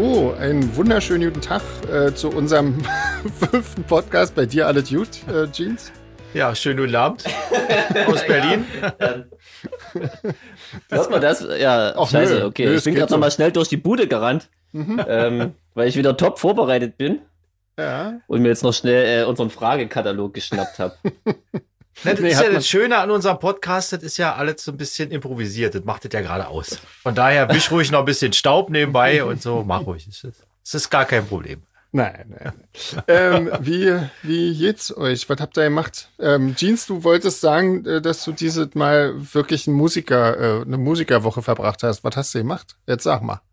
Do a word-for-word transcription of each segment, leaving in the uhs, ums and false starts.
So, einen wunderschönen guten Tag äh, zu unserem fünften Podcast. Bei dir alles gut, äh, Jeans? Ja, schönen guten Abend aus Berlin. Hört man das? Ja, Ach, scheiße, nö, okay. Nö, ich bin gerade so. nochmal schnell durch die Bude gerannt, mhm. ähm, weil ich wieder top vorbereitet bin. Ja. Und mir jetzt noch schnell äh, unseren Fragekatalog geschnappt habe. Das nee, ist ja das Schöne an unserem Podcast, das ist ja alles so ein bisschen improvisiert. Das macht das ja gerade aus. Von daher wisch ruhig noch ein bisschen Staub nebenbei und so, mach ruhig. Das ist, das ist gar kein Problem. Nein, nein. ähm, wie, wie geht's euch? Was habt ihr gemacht? Ähm, Jeans, du wolltest sagen, dass du dieses Mal wirklich einen Musiker, äh, eine Musikerwoche verbracht hast. Was hast du gemacht? Jetzt sag mal.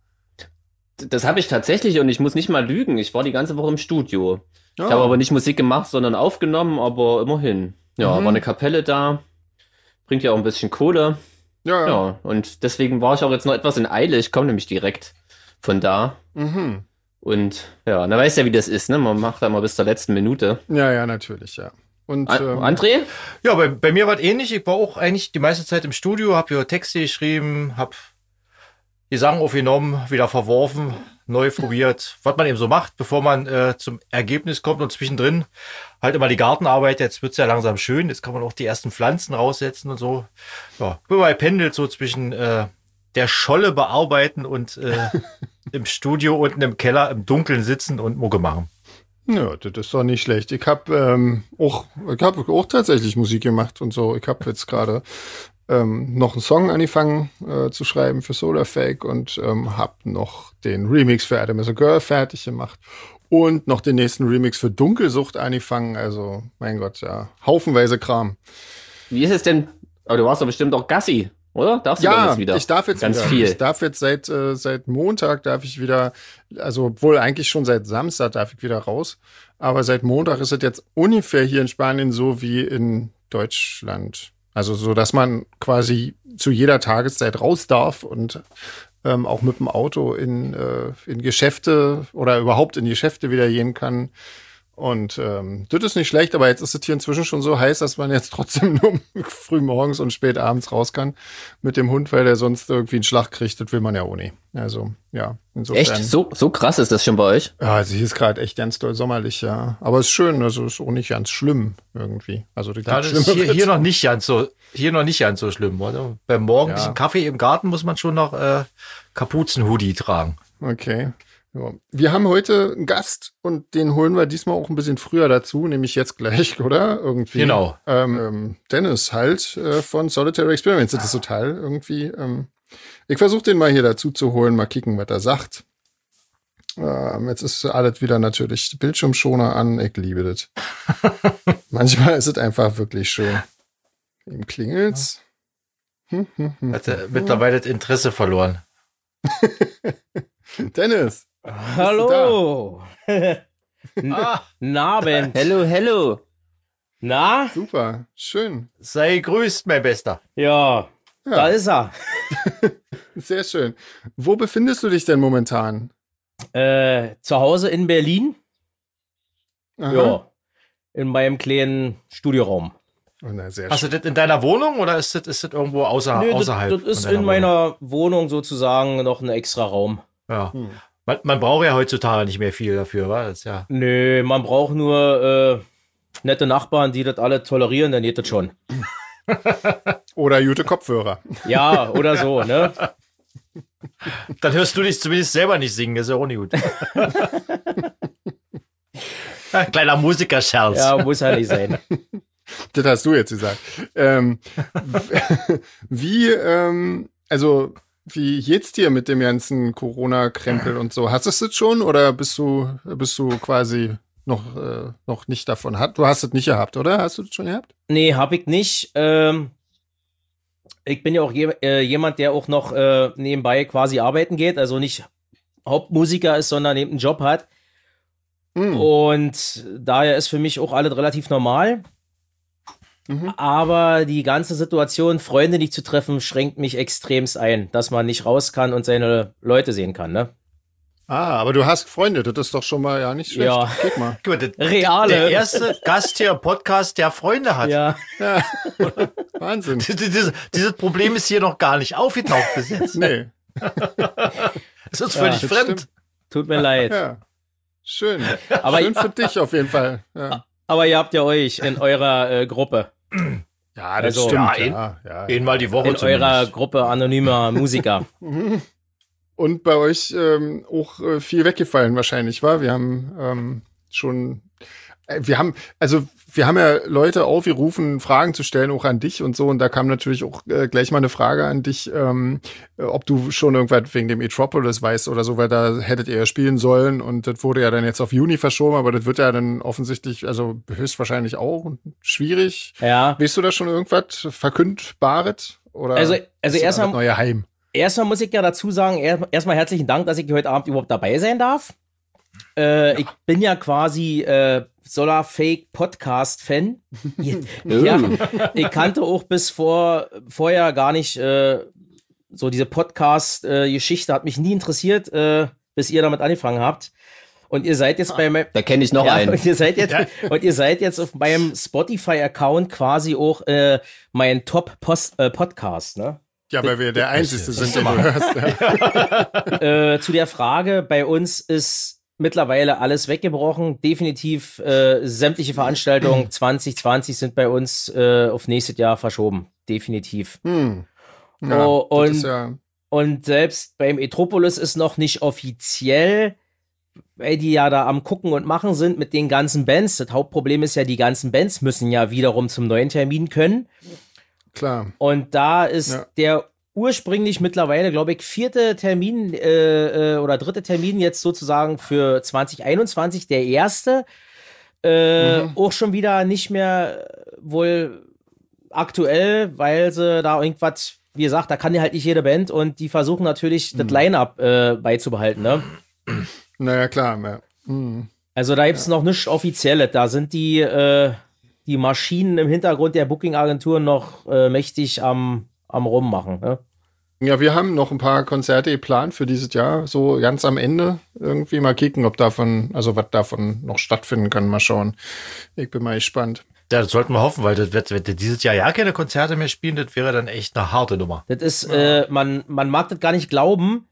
Das habe ich tatsächlich und ich muss nicht mal lügen. Ich war die ganze Woche im Studio. Oh. Ich habe aber nicht Musik gemacht, sondern aufgenommen, aber immerhin. Ja, mhm. war eine Kapelle da. Bringt ja auch ein bisschen Kohle. Ja, ja. ja, und deswegen war ich auch jetzt noch etwas in Eile. Ich komme nämlich direkt von da. Mhm. Und ja, na weißt ja, wie das ist, ne? Man macht da mal bis zur letzten Minute. Ja, ja, natürlich, ja. Und An- ähm, André? Ja, bei, bei mir war es ähnlich. Ich war auch eigentlich die meiste Zeit im Studio, habe hier Texte geschrieben, habe Gesang aufgenommen, wieder verworfen, neu probiert, was man eben so macht, bevor man äh, zum Ergebnis kommt und zwischendrin halt immer die Gartenarbeit. Jetzt wird es ja langsam schön, jetzt kann man auch die ersten Pflanzen raussetzen und so. Ja, bin mal pendelt so zwischen äh, der Scholle bearbeiten und äh, im Studio unten im Keller im Dunkeln sitzen und Mucke machen. Ja, das ist doch nicht schlecht. Ich habe ähm, auch, ich hab auch tatsächlich Musik gemacht und so. Ich habe jetzt gerade ähm, noch einen Song angefangen äh, zu schreiben für Solarfake und ähm, habe noch den Remix für Adam is a Girl fertig gemacht und noch den nächsten Remix für Dunkelsucht angefangen. Also, mein Gott, ja, haufenweise Kram. Wie ist es denn? Aber du warst doch bestimmt auch Gassi. Oder? Darfst du ja, jetzt wieder? Ich darf jetzt ganz wieder. viel. Ich darf jetzt seit äh, seit Montag darf ich wieder, also obwohl eigentlich schon seit Samstag darf ich wieder raus, aber seit Montag ist es jetzt ungefähr hier in Spanien so wie in Deutschland. Also so, dass man quasi zu jeder Tageszeit raus darf und ähm, auch mit dem Auto in äh, in Geschäfte oder überhaupt in Geschäfte wieder gehen kann. Und ähm, das ist nicht schlecht, aber jetzt ist es hier inzwischen schon so heiß, dass man jetzt trotzdem nur früh morgens und spät abends raus kann mit dem Hund, weil der sonst irgendwie einen Schlag kriegt. Das will man ja auch nicht. Also, ja, insofern. Echt? So, so krass ist das schon bei euch? Ja, sie ist gerade echt ganz doll sommerlich, ja. Aber es ist schön, also ist auch nicht ganz schlimm irgendwie. Also, die ja, das ist hier, hier noch nicht ganz so, hier noch nicht ganz so schlimm, oder? Beim morgendlichen ja. Kaffee im Garten muss man schon noch äh, Kapuzenhoodie tragen. Okay. Ja. Wir haben heute einen Gast und den holen wir diesmal auch ein bisschen früher dazu, nämlich jetzt gleich, oder? Irgendwie. Genau. Ähm, ähm, Dennis halt äh, von Solitary Experiments. Das ist total irgendwie. Ähm, ich versuche den mal hier dazu zu holen, mal kicken, was er sagt. Ähm, jetzt ist alles wieder natürlich Bildschirmschoner an. Ich liebe das. Manchmal ist es einfach wirklich schön. Ihm klingelt's. Hm, hm, hm, Hat er mittlerweile das Interesse verloren. Dennis. Hallo. ah. Nabend. Hello, hello. Na? Super, schön. Sei grüßt, mein Bester. Ja, ja. Da ist er. Sehr schön. Wo befindest du dich denn momentan? Äh, zu Hause in Berlin. Aha. Ja, in meinem kleinen Studioraum. Oh, na, sehr Hast schön. du das in deiner Wohnung oder ist das, ist das irgendwo außer, nee, außerhalb? Das, das ist in Wohnung? meiner Wohnung sozusagen noch ein extra Raum. Ja. Hm. Man, man braucht ja heutzutage nicht mehr viel dafür, wa? Das ja. Nö, man braucht nur äh, nette Nachbarn, die das alle tolerieren, dann geht das schon. Oder gute Kopfhörer. Ja, oder so, ne? Dann hörst du dich zumindest selber nicht singen, ist ja auch nicht gut. Kleiner Musikerscherz. Ja, muss halt nicht sein. Das hast du jetzt gesagt. Ähm, wie, ähm, also, wie geht's dir mit dem ganzen Corona-Krempel und so? Hast du es jetzt schon oder bist du, bist du quasi noch, äh, noch nicht davon? Du hast es nicht gehabt, oder? Hast du das schon gehabt? Nee, hab ich nicht. Ähm, ich bin ja auch je, äh, jemand, der auch noch äh, nebenbei quasi arbeiten geht, also nicht Hauptmusiker ist, sondern eben einen Job hat. Mhm. Und daher ist für mich auch alles relativ normal. Mhm. Aber die ganze Situation, Freunde nicht zu treffen, schränkt mich extremst ein, dass man nicht raus kann und seine Leute sehen kann, ne? Ah, aber du hast Freunde, das ist doch schon mal ja nicht schlecht. Ja. Guck mal. Gut, Reale. Der erste Gast hier im Podcast, der Freunde hat. Ja. Ja. Wahnsinn. Dieses, dieses Problem ist hier noch gar nicht aufgetaucht bis jetzt. Nee. Es ist völlig ja, fremd. Stimmt. Tut mir leid. Ja. Schön. Aber Schön ich- für dich auf jeden Fall. Ja, Aber ihr habt ja euch in eurer äh, Gruppe, ja das Also- stimmt. Ja, Ja, ja, Einmal die Woche in eurer zumindest. Gruppe anonymer Musiker. Und bei euch ähm, auch äh, viel weggefallen wahrscheinlich, war? Wir haben ähm, schon, äh, wir haben, also wir haben ja Leute aufgerufen, Fragen zu stellen, auch an dich und so. Und da kam natürlich auch äh, gleich mal eine Frage an dich, ähm, äh, ob du schon irgendwas wegen dem Metropolis weißt oder so, weil da hättet ihr ja spielen sollen. Und das wurde ja dann jetzt auf Juni verschoben, aber das wird ja dann offensichtlich, also höchstwahrscheinlich auch schwierig. Ja. Weißt du da schon irgendwas Verkündbares? Oder Also, also ist das erstmal das neue Heim? Erstmal muss ich ja dazu sagen, er- erstmal herzlichen Dank, dass ich heute Abend überhaupt dabei sein darf. Äh, Ich bin ja quasi äh, Solar Fake Podcast Fan. Ja, ich kannte auch bis vor vorher gar nicht äh, so diese Podcast äh, Geschichte, hat mich nie interessiert, äh, bis ihr damit angefangen habt. Und ihr seid jetzt bei meinem Da kenne ich noch ja, einen. und ihr seid jetzt und ihr seid jetzt auf meinem Spotify Account quasi auch äh, mein Top Post, äh, Podcast, ne? Ja, weil wir der Einzige sind, den du hörst. Ja. Äh, zu der Frage, bei uns ist mittlerweile alles weggebrochen. Definitiv äh, sämtliche Veranstaltungen zwanzig zwanzig sind bei uns äh, auf nächstes Jahr verschoben. Definitiv. Hm. Ja, Oh, das und- ist ja, Und selbst beim Metropolis ist noch nicht offiziell, weil die ja da am Gucken und Machen sind mit den ganzen Bands. Das Hauptproblem ist ja, die ganzen Bands müssen ja wiederum zum neuen Termin können. klar. Und da ist Ja. der ursprünglich mittlerweile, glaube ich, vierte Termin äh, äh, oder dritte Termin jetzt sozusagen für zwanzig einundzwanzig, der erste, äh, Mhm. auch schon wieder nicht mehr äh, wohl aktuell, weil sie da irgendwas, wie gesagt, da kann ja halt nicht jede Band und die versuchen natürlich das Line-Up äh, beizubehalten, ne? Naja, klar. Ja. Hm. Also da gibt's noch nichts Offizielles, da sind die, äh, die Maschinen im Hintergrund der Booking-Agenturen noch äh, mächtig am, am Rummachen, ne? Ja, wir haben noch ein paar Konzerte geplant für dieses Jahr, so ganz am Ende irgendwie mal kicken, ob davon, also was davon noch stattfinden kann, mal schauen. Ich bin mal gespannt. Ja, das sollten wir hoffen, weil das wird, wenn die dieses Jahr ja keine Konzerte mehr spielen, das wäre dann echt eine harte Nummer. Das ist, äh, man, man mag das gar nicht glauben,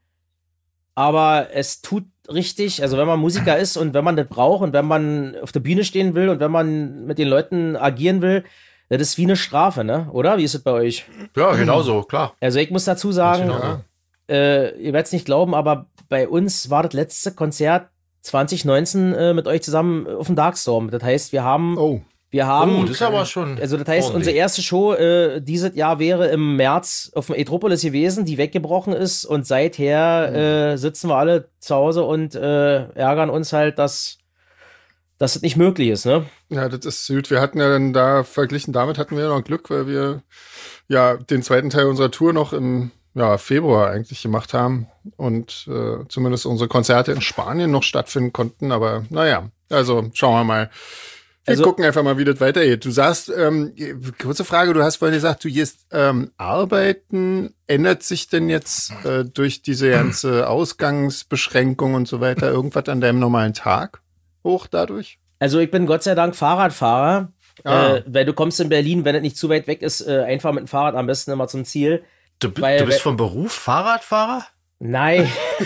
aber es tut richtig, also wenn man Musiker ist und wenn man das braucht und wenn man auf der Bühne stehen will und wenn man mit den Leuten agieren will, das ist wie eine Strafe, ne? Oder? Wie ist es bei euch? Ja, genau so, klar. Also ich muss dazu sagen, Genau so. Ja. äh, ihr werdet es nicht glauben, aber bei uns war das letzte Konzert zwanzig neunzehn äh, mit euch zusammen auf dem Darkstorm. Das heißt, wir haben, Oh, wir haben, Oh, das ist aber schon. also das heißt, ordentlich. unsere erste Show äh, dieses Jahr wäre im März auf dem Metropolis gewesen, die weggebrochen ist und seither äh, sitzen wir alle zu Hause und äh, ärgern uns halt, dass dass es nicht möglich ist, ne? ja, das ist süd. Wir hatten ja dann da, verglichen damit hatten wir ja noch Glück, weil wir ja den zweiten Teil unserer Tour noch im ja, Februar eigentlich gemacht haben und äh, zumindest unsere Konzerte in Spanien noch stattfinden konnten. Aber naja, also schauen wir mal. Wir Also- gucken einfach mal, wie das weitergeht. Du sagst, ähm, kurze Frage, du hast vorhin gesagt, du gehst ähm, arbeiten. Ändert sich denn jetzt äh, durch diese ganze Ausgangsbeschränkung und so weiter irgendwas an deinem normalen Tag hoch dadurch? Also ich bin Gott sei Dank Fahrradfahrer, Ah. äh, weil du kommst in Berlin, wenn es nicht zu weit weg ist, äh, einfach mit dem Fahrrad am besten immer zum Ziel. Du, weil- du bist weil- vom Beruf Fahrradfahrer? Nein.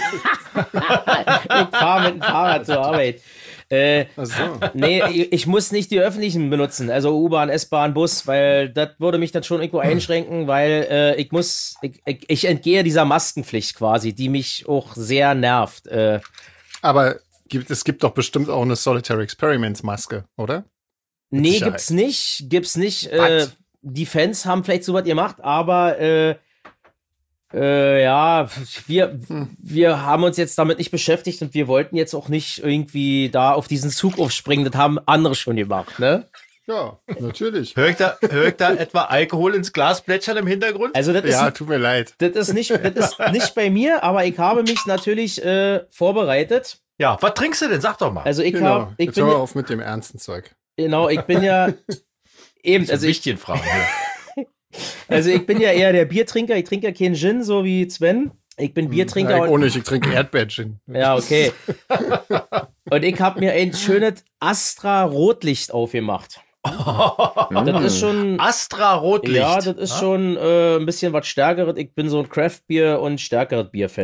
Ich fahre mit dem Fahrrad zur Arbeit. Äh, Ach so. nee, ich, ich muss nicht die öffentlichen benutzen, also U-Bahn, S-Bahn, Bus, weil das würde mich dann schon irgendwo einschränken, weil äh, ich muss, ich, ich, ich entgehe dieser Maskenpflicht quasi, die mich auch sehr nervt. Äh, Aber gibt, es gibt doch bestimmt auch eine Solitary Experiments Maske, oder? nee, Sicherheit. gibt's nicht, gibt's nicht. Äh, Was? die Fans haben vielleicht sowas gemacht, aber äh, äh, ja, wir, wir haben uns jetzt damit nicht beschäftigt und wir wollten jetzt auch nicht irgendwie da auf diesen Zug aufspringen. Das haben andere schon gemacht, ne? Ja, natürlich. Hör ich da, hör ich da etwa Alkohol ins Glas plätschern im Hintergrund? Also das Ja, ist, tut mir leid. das ist nicht, das ist nicht bei mir, aber ich habe mich natürlich äh, vorbereitet. Ja, was trinkst du denn? Sag doch mal. Also ich Genau. habe, ich Jetzt bin hör mal ja, auf mit dem ernsten Zeug. genau, ich bin ja eben, also ich, wichtigen Fragen hier. also ich bin ja eher der Biertrinker. Ich trinke ja keinen Gin, so wie Sven. Ich bin Biertrinker Ja, ich auch und nicht, ich trinke Erdbeergin. ja, okay. Und ich habe mir ein schönes Astra Rotlicht aufgemacht. Das ist schon, Astra Rotlicht. ja, das ist schon äh, ein bisschen was Stärkeres. Ich bin so ein Craft-Bier und stärkeres Bier-Fan.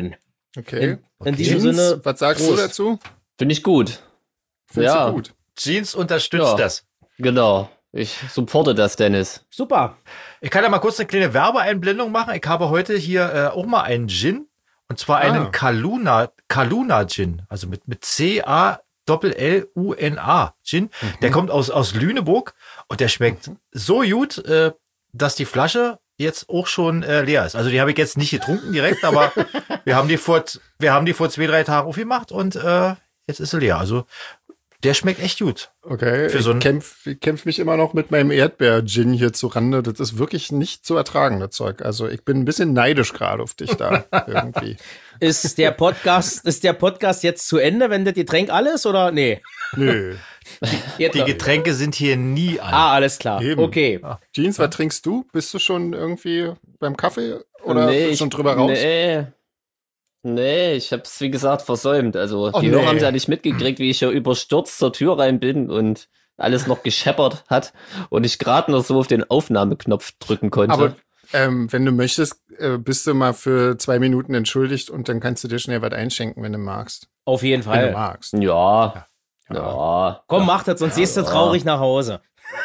Okay. In, in okay. diesem Jeans, Sinne. was sagst Prost. du dazu? Finde ich gut. Findest Ja. du gut? Jeans unterstützt Ja. das. Genau. Ich supporte das, Dennis. Super. Ich kann ja mal kurz eine kleine Werbeeinblendung machen. Ich habe heute hier äh, auch mal einen Gin. Und zwar einen Ah. Kaluna, Kaluna Gin. Also mit, mit C A L L U N A Gin. Mhm. Der kommt aus, aus Lüneburg und der schmeckt Mhm. so gut, äh, dass die Flasche jetzt auch schon äh, leer ist. Also die habe ich jetzt nicht getrunken direkt, aber wir haben die vor, wir haben die vor zwei, drei Tagen aufgemacht und äh, jetzt ist sie leer. Also der schmeckt echt gut. Okay, Für so ich ein- kämpfe kämpf mich immer noch mit meinem Erdbeer-Gin hier zu Rande. Das ist wirklich nicht zu ertragen, das Zeug. Also ich bin ein bisschen neidisch gerade auf dich da irgendwie. Ist der Podcast, ist der Podcast jetzt zu Ende, wenn das Getränk alles oder? Nee. Nö. Jetzt Die noch. Getränke sind hier nie alle. Ah, alles klar. Eben. Okay. Jeans, was trinkst du? Bist du schon irgendwie beim Kaffee oder nee, bist du schon drüber raus? Nee. Nee, ich hab's wie gesagt versäumt. Also Oh, die nee. Hörer haben es ja nicht mitgekriegt, wie ich hier überstürzt zur Tür rein bin und alles noch gescheppert hat und ich gerade noch so auf den Aufnahmeknopf drücken konnte. Aber ähm, wenn du möchtest, äh, bist du mal für zwei Minuten entschuldigt und dann kannst du dir schnell was einschenken, wenn du magst. Auf jeden Wenn du Fall. magst. ja, ja, Komm, mach das, sonst gehst du traurig nach Hause.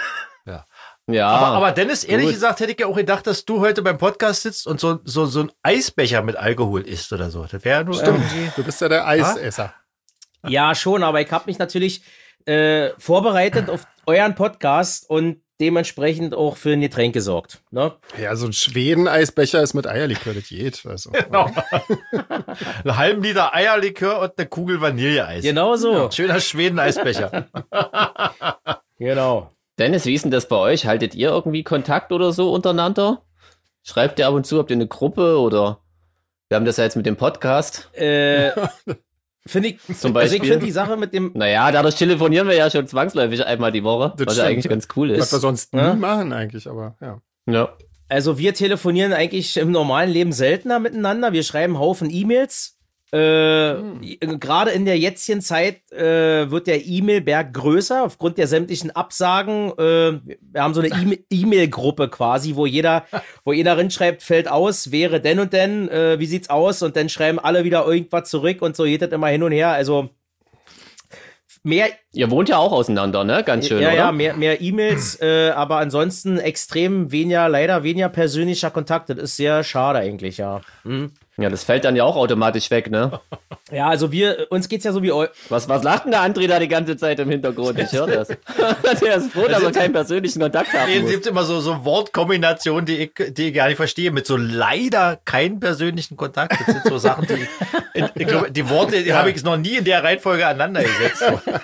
ja. Aber, aber Dennis, ehrlich gut. gesagt, hätte ich ja auch gedacht, dass du heute beim Podcast sitzt und so, so, so ein Eisbecher mit Alkohol isst oder so. Das wäre nur irgendwie. Du bist ja der Eisesser. Ja, schon, aber ich habe mich natürlich äh, vorbereitet auf euren Podcast und dementsprechend auch für ein Getränk gesorgt. Ne? Ja, so ein Schweden-Eisbecher ist mit Eierlikör, das geht. Also. Genau. Einen halben Liter Eierlikör und eine Kugel Vanilleeis. Genau so. Schöner Schweden-Eisbecher. Genau. Dennis, wie ist denn das bei euch? Haltet ihr irgendwie Kontakt oder so untereinander? Schreibt ihr ab und zu, habt ihr eine Gruppe oder wir haben das ja jetzt mit dem Podcast Äh, finde ich, zum also ich Beispiel. finde die Sache mit dem, Naja, dadurch telefonieren wir ja schon zwangsläufig einmal die Woche, Das was ja stimmt. eigentlich ganz cool Was ist. wir sonst Ja. nie machen eigentlich, aber ja. Ja. also wir telefonieren eigentlich im normalen Leben seltener miteinander. Wir schreiben Haufen E-Mails. Äh, Gerade in der jetzigen Zeit äh, wird der E-Mail-Berg größer aufgrund der sämtlichen Absagen. Äh, wir haben so eine E- E-Mail-Gruppe quasi, wo jeder, wo jeder reinschreibt, fällt aus, wäre denn und denn, äh, wie sieht's aus? Und dann schreiben alle wieder irgendwas zurück und so geht das immer hin und her. Also mehr, Ihr wohnt ja auch auseinander, ne? Ganz schön, ja, oder? ja, mehr, mehr E-Mails, äh, aber ansonsten extrem weniger, leider weniger persönlicher Kontakt. Das ist sehr schade eigentlich, ja. Mhm. Ja, das fällt dann ja auch automatisch weg, ne? Ja, also wir, uns geht's ja so wie eu Was, was lacht denn der André da die ganze Zeit im Hintergrund? Ich höre das. Der ist froh, dass er keinen persönlichen Kontakt haben Es muss. gibt immer so, so Wortkombinationen, die ich, die ich gar nicht verstehe, mit so leider keinen persönlichen Kontakt. Das sind so Sachen, die, ich, ich glaube, die Worte, die habe ich noch nie in der Reihenfolge aneinander gesetzt.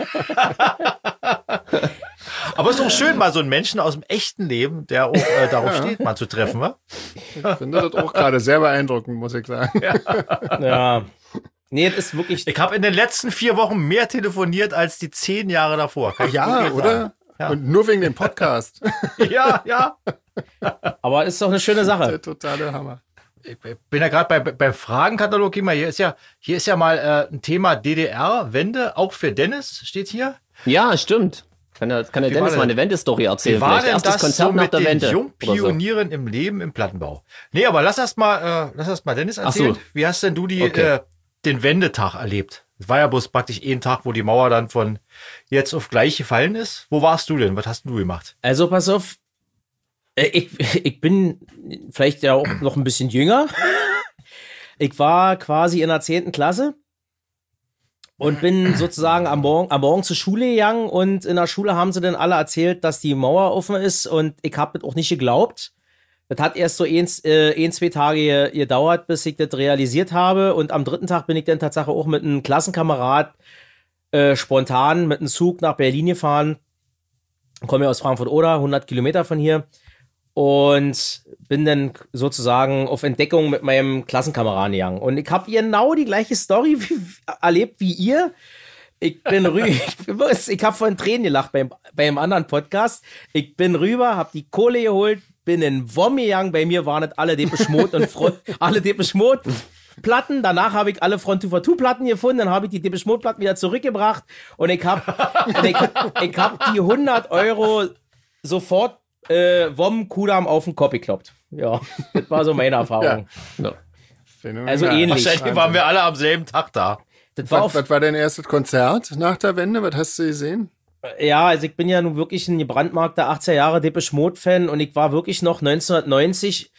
Aber es ist auch schön, mal so einen Menschen aus dem echten Leben, der auch äh, darauf steht, mal zu treffen, wa? Ich finde das auch gerade sehr beeindruckend, muss ich sagen. Ja. Nee, das ist wirklich. Ich habe in den letzten vier Wochen mehr telefoniert als die zehn Jahre davor. Kann ich Ja, wirklich oder? sagen. Ja. Und nur wegen dem Podcast. Ja, ja. Aber ist doch eine schöne Sache. Der totale Hammer. Ich bin ja gerade bei, beim Fragenkatalog immer. Hier ist ja, hier ist ja mal äh, ein Thema D D R-Wende, auch für Dennis, steht hier. Ja, stimmt. Kann der, kann der Wie Dennis war mal denn- eine Wende-Story erzählen? Wie war Vielleicht denn erstes das Konzert so nach mit der den Wende. oder so. Jungpionieren im Leben im Plattenbau? Nee, aber lass erst mal, äh, lass erst mal Dennis Ach so. erzählen. Wie hast denn du die, Okay. äh, den Wendetag erlebt? Es war ja bloß praktisch ein Tag, wo die Mauer dann von jetzt auf gleich gefallen ist. Wo warst du denn? Was hast du gemacht? Also pass auf. Äh, Ich, ich bin vielleicht ja auch noch ein bisschen jünger. Ich war quasi in der zehnten Klasse und bin sozusagen am Morgen, am Morgen zur Schule gegangen und in der Schule haben sie dann alle erzählt, dass die Mauer offen ist und ich habe das auch nicht geglaubt. Das hat erst so ein, äh, ein, zwei Tage gedauert, bis ich das realisiert habe und am dritten Tag bin ich dann tatsächlich auch mit einem Klassenkamerad äh, spontan mit einem Zug nach Berlin gefahren. Ich komme ja aus Frankfurt-Oder, hundert Kilometer von hier. Und bin dann sozusagen auf Entdeckung mit meinem Klassenkameraden gegangen. Und ich habe genau die gleiche Story wie, erlebt wie ihr. Ich bin rüber, ich, bin- ich habe von Tränen gelacht beim, beim anderen Podcast. Ich bin rüber, habe die Kohle geholt, bin in Wom gegangen. Bei mir waren nicht alle Depeche Mode und Fro alle Depeche Mode Platten. Danach habe ich alle Front to Two Platten gefunden. Dann habe ich die Depeche Mode Platten wieder zurückgebracht. Und ich habe ich, ich hab die hundert Euro sofort äh, Wom Kudam auf den Kopf gekloppt. Ja, das war so meine Erfahrung. Ja. Phänomenal. Also ähnlich. Wahrscheinlich waren wir alle am selben Tag da. Das war Was, auf, was war dein erstes Konzert nach der Wende? Was hast du gesehen? ja, also ich bin ja nun wirklich ein gebrandmarkter achtziger Jahre Depeche Mode Fan und ich war wirklich noch neunzehnhundertneunzig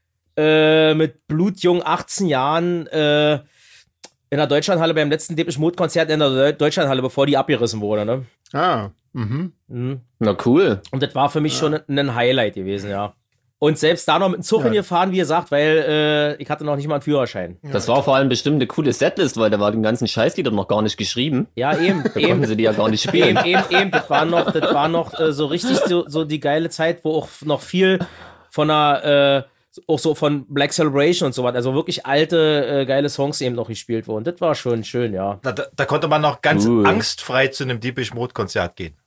äh, mit blutjung achtzehn Jahren äh, in der Deutschlandhalle beim letzten Depeche Mode Konzert in der Deutschlandhalle, bevor die abgerissen wurde, ne? Ah, mhm. Mhm. Na cool. Und das war für mich ja. schon ein Highlight gewesen, ja. Und selbst da noch mit dem Zug Ja. hingefahren, wie gesagt, weil äh, ich hatte noch nicht mal einen Führerschein. Das war vor allem bestimmt eine coole Setlist, weil da war den ganzen Scheißlieder noch gar nicht geschrieben. Ja, eben, Da eben. konnten sie die ja gar nicht Eben, spielen. eben, eben, das war noch, das war noch äh, so richtig so, so die geile Zeit, wo auch noch viel von einer, äh, auch so von Black Celebration und so was, also wirklich alte, äh, geile Songs eben noch gespielt wurden. Das war schon schön, ja. Da, da, da konnte man noch ganz Cool. angstfrei zu einem Depeche Mode Konzert gehen.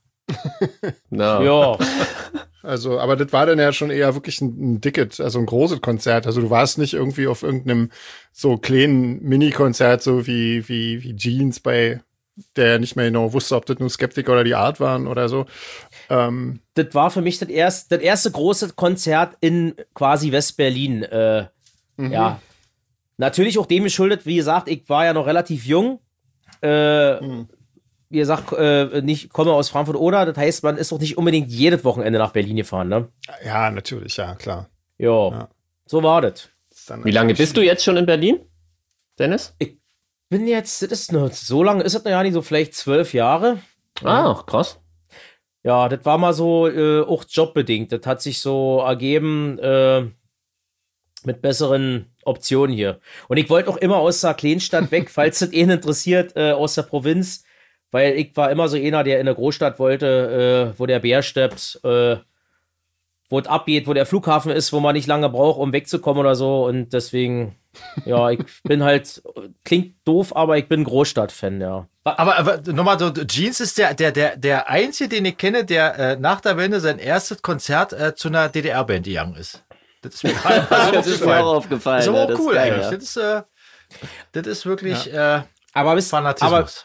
Na. Ja, Also, aber das war dann ja schon eher wirklich ein, ein dickes, also ein großes Konzert. Also du warst nicht irgendwie auf irgendeinem so kleinen Mini-Konzert, so wie, wie, wie Jeans bei, der nicht mehr genau wusste, ob das nur Skeptiker oder die Art waren oder so. Ähm, das war für mich das erste, das erste große Konzert in quasi West-Berlin. Äh, Ja. Natürlich auch dem geschuldet, wie gesagt, ich war ja noch relativ jung. Äh, Wie gesagt, äh, nicht komme aus Frankfurt oder, das heißt, man ist doch nicht unbedingt jedes Wochenende nach Berlin gefahren, ne? ja, natürlich, ja, klar. Jo. Ja. So war das. Das ist dann Wie lange bist du jetzt schon in Berlin, Dennis? Bin jetzt, das ist noch, so lange ist das noch ja nicht, so vielleicht zwölf Jahre. Ah, krass. Ja, das war mal so äh, auch jobbedingt. Das hat sich so ergeben äh, mit besseren Optionen hier. Und ich wollte auch immer aus der Kleinstadt weg, falls das ihn interessiert, äh, aus der Provinz. Weil ich war immer so einer, der in eine Großstadt wollte, äh, wo der Bär steppt, äh, wo es abgeht, wo der Flughafen ist, wo man nicht lange braucht, um wegzukommen oder so. Und deswegen, ja, ich bin halt, klingt doof, aber ich bin Großstadt-Fan, ja. Aber, aber nochmal so, Jeans ist der, der, der, der einzige, den ich kenne, der äh, nach der Wende sein erstes Konzert äh, zu einer D D R-Band gegangen ist. Das ist mir gerade mal Das ist mir auch aufgefallen. Das ist aber ja, auch das cool geil, eigentlich. ja. Das ist, äh, das ist wirklich äh, Aber wisst, aber, Fanatismus.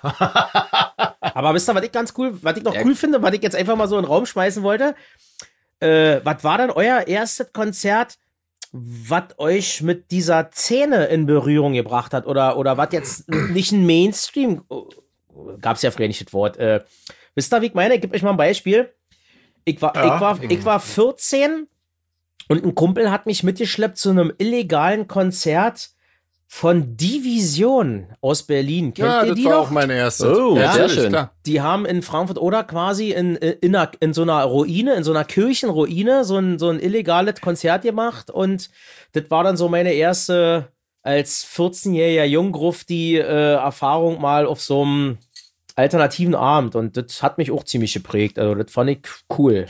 aber wisst ihr, was ich ganz cool, was ich noch Ja. cool finde, was ich jetzt einfach mal so in den Raum schmeißen wollte? Äh, was war denn euer erstes Konzert, was euch mit dieser Szene in Berührung gebracht hat? Oder, oder was jetzt nicht ein Mainstream, gab es ja früher nicht das Wort. Äh, wisst ihr, wie ich meine? Ich gebe euch mal ein Beispiel. Ich war, Ja, ich war, ich war vierzehn und ein Kumpel hat mich mitgeschleppt zu einem illegalen Konzert von Division aus Berlin. Kennt Ja, ihr das die war noch? auch mein erstes. Oh, ja, sehr natürlich, schön. Klar. Die haben in Frankfurt oder quasi in, in, einer, in so einer Ruine, in so einer Kirchenruine, so ein, so ein illegales Konzert gemacht. Und das war dann so meine erste, als vierzehnjähriger Junggruft, die äh, Erfahrung mal auf so einem alternativen Abend. Und das hat mich auch ziemlich geprägt. Also, das fand ich cool.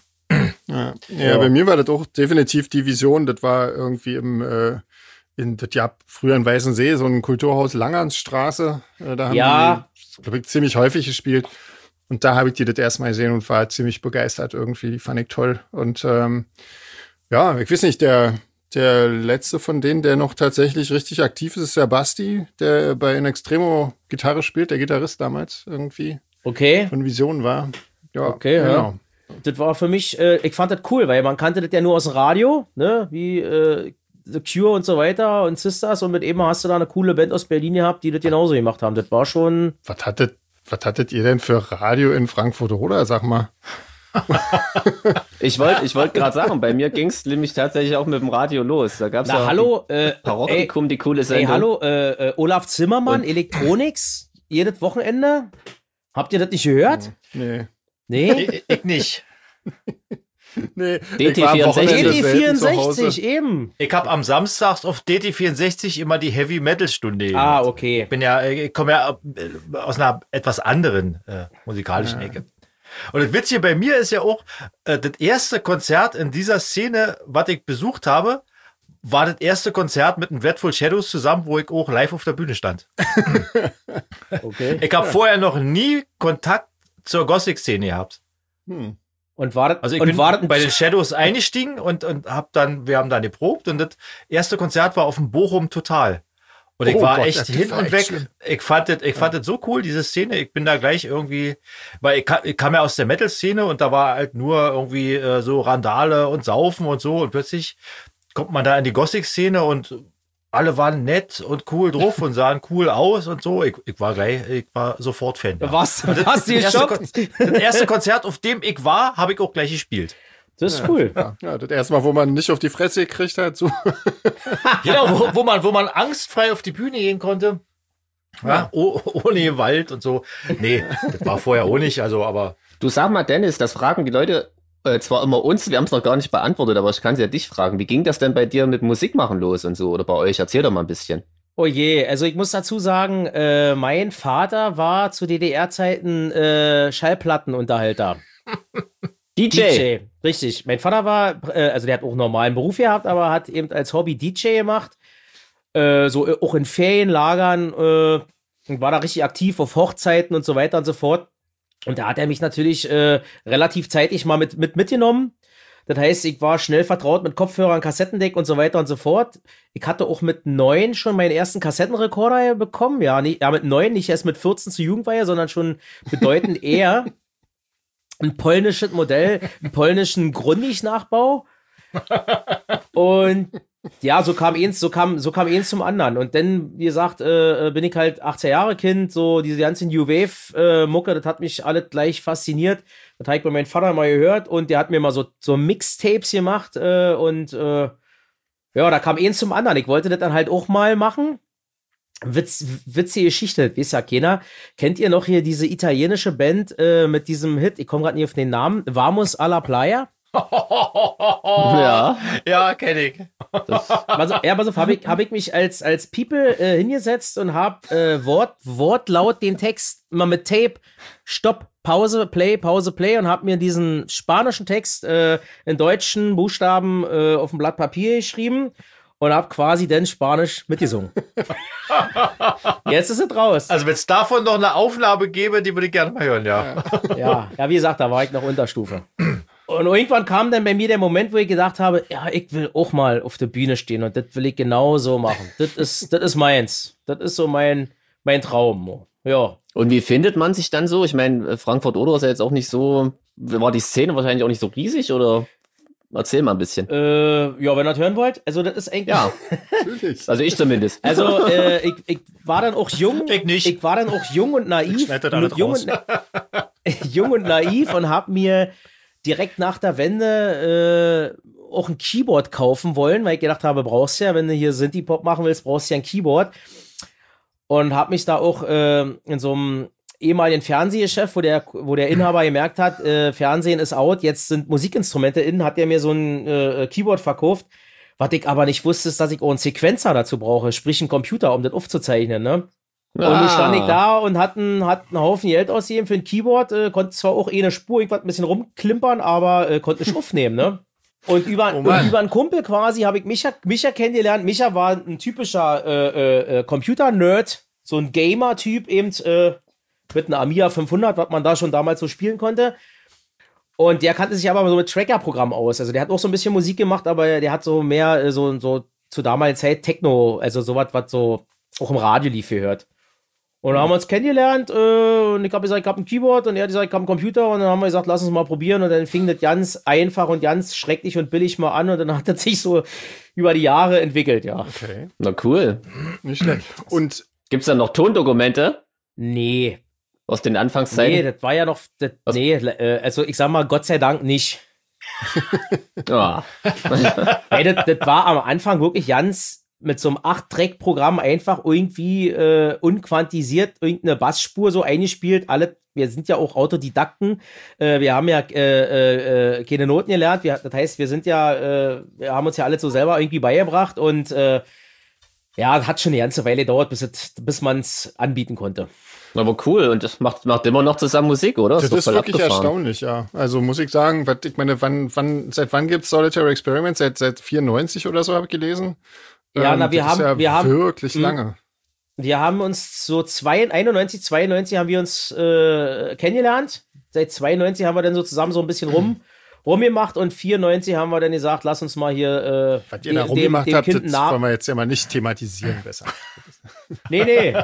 Ja. Ja, Ja. bei mir war das auch definitiv die Vision. Das war irgendwie im, äh, in, das ja früher in Weißensee, so ein Kulturhaus Langernsstraße. Äh, da haben Ja. die, glaub ich, ziemlich häufig gespielt. Und da habe ich die das erstmal gesehen und war ziemlich begeistert irgendwie. Die fand ich toll. Und ähm, ja, ich weiß nicht, der, der letzte von denen, der noch tatsächlich richtig aktiv ist, ist der Basti, der bei In Extremo Gitarre spielt, der Gitarrist damals irgendwie Okay. von Vision war. Ja, Okay, ja. genau. Das war für mich, äh, ich fand das cool, weil man kannte das ja nur aus dem Radio, ne, wie äh, The Cure und so weiter und Sisters und mit eben hast du da eine coole Band aus Berlin gehabt, die das genauso gemacht haben. Das war schon, Was hattet, was hattet ihr denn für Radio in Frankfurt oder sag mal? Ich wollte ich wollt gerade sagen, bei mir ging es nämlich tatsächlich auch mit dem Radio los. Da gab es na ja hallo, äh, ey, Paroktikum, die coole ey, Sendung. hallo, äh, äh, Olaf Zimmermann, Und- Elektronics, jedes Wochenende. Habt ihr das nicht gehört? Nee. Nee? ich, ich nicht. Nee, D T ich war am Wochenende vierundsechzig. D T selten zu Hause. vierundsechzig, eben. Ich habe am Samstag auf D T vierundsechzig immer die Heavy Metal Stunde. Ah, gemacht. okay. Ich bin ja, ich komme ja äh, aus einer etwas anderen äh, musikalischen Ecke. Und das Witzige bei mir ist ja auch, äh, das erste Konzert in dieser Szene, was ich besucht habe, war das erste Konzert mit den Dreadful Shadows zusammen, wo ich auch live auf der Bühne stand. Okay. Ich habe vorher noch nie Kontakt zur Gothic-Szene gehabt. Hm. Und war das, Also ich und bin war das bei den Shadows eingestiegen und, und hab dann, wir haben dann geprobt und das erste Konzert war auf dem Bochum Total. Und ich Oh war Gott, echt das hin war und echt weg. schlimm. Ich fand das, ich fand das so cool, diese Szene. Ich bin da gleich irgendwie, weil ich, ka- ich kam ja aus der Metal-Szene und da war halt nur irgendwie äh, so Randale und Saufen und so und plötzlich kommt man da in die Gothic-Szene und alle waren nett und cool drauf und sahen cool aus und so. Ich, ich war gleich, ich war sofort Fan. Ja. Was? Was? Die das, erste Kon- das erste Konzert, auf dem ich war, habe ich auch gleich gespielt. Das ist cool. Ja, ja, das erste Mal, wo man nicht auf die Fresse gekriegt hat. So. Genau, wo, wo, man, wo man angstfrei auf die Bühne gehen konnte. Ja, oh, ohne Gewalt und so. Nee, das war vorher auch nicht, also, aber. Du, sag mal, Dennis, das fragen die Leute äh, zwar immer uns, wir haben es noch gar nicht beantwortet, aber ich kann sie ja dich fragen. Wie ging das denn bei dir mit Musik machen los und so? Oder bei euch? Erzähl doch mal ein bisschen. Oh je, also ich muss dazu sagen, äh, mein Vater war zu D D R-Zeiten äh, Schallplattenunterhalter. D J. D J, richtig. Mein Vater war, äh, also der hat auch einen normalen Beruf gehabt, aber hat eben als Hobby D J gemacht. Äh, so äh, auch in Ferienlagern äh, und war da richtig aktiv auf Hochzeiten und so weiter und so fort. Und da hat er mich natürlich äh, relativ zeitig mal mit, mit mitgenommen. Das heißt, ich war schnell vertraut mit Kopfhörern, Kassettendeck und so weiter und so fort. Ich hatte auch mit neun schon meinen ersten Kassettenrekorder bekommen. Ja, nicht, ja mit neun, nicht erst mit vierzehn zur Jugendweihe, sondern schon bedeutend eher. Ein polnisches Modell, einen polnischen Grundig-Nachbau. Und ja, so kam eins, so kam, so kam eins zum anderen. Und dann, wie gesagt, äh, bin ich halt achtzehn Jahre Kind, so diese ganze New Wave-Mucke, äh, das hat mich alles gleich fasziniert. Das habe ich bei meinem Vater mal gehört und der hat mir mal so, so Mixtapes gemacht äh, und äh, ja, da kam eins zum anderen. Ich wollte das dann halt auch mal machen. Witz, witzige Geschichte, das weiß ja keiner. Kennt ihr noch hier diese italienische Band äh, mit diesem Hit, ich komme gerade nicht auf den Namen, Vamos a la Playa? Ja. Ja, kenne ich. Das, also, ja, pass auf, habe ich, hab ich mich als, als People äh, hingesetzt und habe äh, Wort, Wortlaut den Text mal mit Tape, Stopp, Pause, Play, Pause, Play und habe mir diesen spanischen Text äh, in deutschen Buchstaben äh, auf ein Blatt Papier geschrieben und habe quasi dann Spanisch mitgesungen. Jetzt ist es raus. Also wenn es davon noch eine Aufnahme gäbe, die würde ich gerne mal hören, ja. Ja, ja, wie gesagt, da war ich noch Unterstufe. Und irgendwann kam dann bei mir der Moment, wo ich gedacht habe, ja, ich will auch mal auf der Bühne stehen und das will ich genau so machen. Das ist, das ist meins. Das ist so mein, mein Traum. Ja. Und wie findet man sich dann so? Ich meine, Frankfurt-Oder ist ja jetzt auch nicht so, war die Szene wahrscheinlich auch nicht so riesig, oder? Erzähl mal ein bisschen. Äh, ja, wenn ihr das hören wollt. Also das ist eigentlich... Ja, also ich zumindest. Also äh, ich, ich war dann auch jung. Ich nicht. Ich war dann auch jung und naiv. Schneid das alles jung, raus. und, jung und naiv und hab mir direkt nach der Wende äh, auch ein Keyboard kaufen wollen, weil ich gedacht habe, brauchst du ja, wenn du hier Synthie-Pop machen willst, brauchst du ja ein Keyboard. Und hab mich da auch äh, in so einem ehemaligen Fernsehchef, wo der, wo der Inhaber gemerkt hat, äh, Fernsehen ist out, jetzt sind Musikinstrumente in, hat er mir so ein äh, Keyboard verkauft. Was ich aber nicht wusste, ist, dass ich auch einen Sequenzer dazu brauche, sprich einen Computer, um das aufzuzeichnen, ne? Ah. Und dann stand ich da und hat einen, hat einen Haufen Geld ausgegeben für ein Keyboard, äh, konnte zwar auch eh eine Spur irgendwas ein bisschen rumklimpern, aber äh, konnte nicht aufnehmen, ne? Und über, oh über einen Kumpel quasi habe ich Micha, Micha kennengelernt. Micha war ein typischer äh, äh, Computer-Nerd, so ein Gamer-Typ eben äh, mit einer Amiga fünfhundert, was man da schon damals so spielen konnte. Und der kannte sich aber so mit Tracker-Programm aus. Also der hat auch so ein bisschen Musik gemacht, aber der hat so mehr äh, so, so zu damaliger Zeit Techno, also sowas, was so auch im Radio lief, gehört. Und dann haben wir uns kennengelernt äh, und ich habe gesagt, ich habe ein Keyboard und er hat gesagt, ich habe einen Computer und dann haben wir gesagt, lass uns mal probieren und dann fing das ganz einfach und ganz schrecklich und billig mal an und dann hat das sich so über die Jahre entwickelt, ja. Okay. Na cool. Nicht schlecht. Und gibt's da noch Tondokumente Nee. aus den Anfangszeiten? Nee, das war ja noch, das, nee, äh, also ich sag mal, Gott sei Dank nicht. Ja. Hey, das, das war am Anfang wirklich ganz mit so einem acht Track Programm einfach irgendwie äh, unquantisiert irgendeine Bassspur so eingespielt. Alle, wir sind ja auch Autodidakten. Äh, wir haben ja äh, äh, keine Noten gelernt. Wir, das heißt, wir sind ja, äh, wir haben uns ja alle so selber irgendwie beigebracht und äh, ja, hat schon eine ganze Weile gedauert, bis, es, bis man es anbieten konnte. Aber cool, und das macht, macht immer noch zusammen Musik, oder? Das, das ist voll wirklich abgefahren. erstaunlich, ja. Also muss ich sagen, was, ich meine, wann, wann, seit wann gibt's Solitary Experiment? Seit, seit vierundneunzig oder so, habe ich gelesen. Ja, ähm, na, wir das haben, ist ja wir haben wirklich mh, lange. Wir haben uns so zwei, einundneunzig, zweiundneunzig haben wir uns äh, kennengelernt. Seit zweiundneunzig haben wir dann so zusammen so ein bisschen rum, rumgemacht und vierundneunzig haben wir dann gesagt, lass uns mal hier äh, Was ihr da rumgemacht habt, das wollen wir jetzt ja mal nicht thematisieren besser. Nee, nee.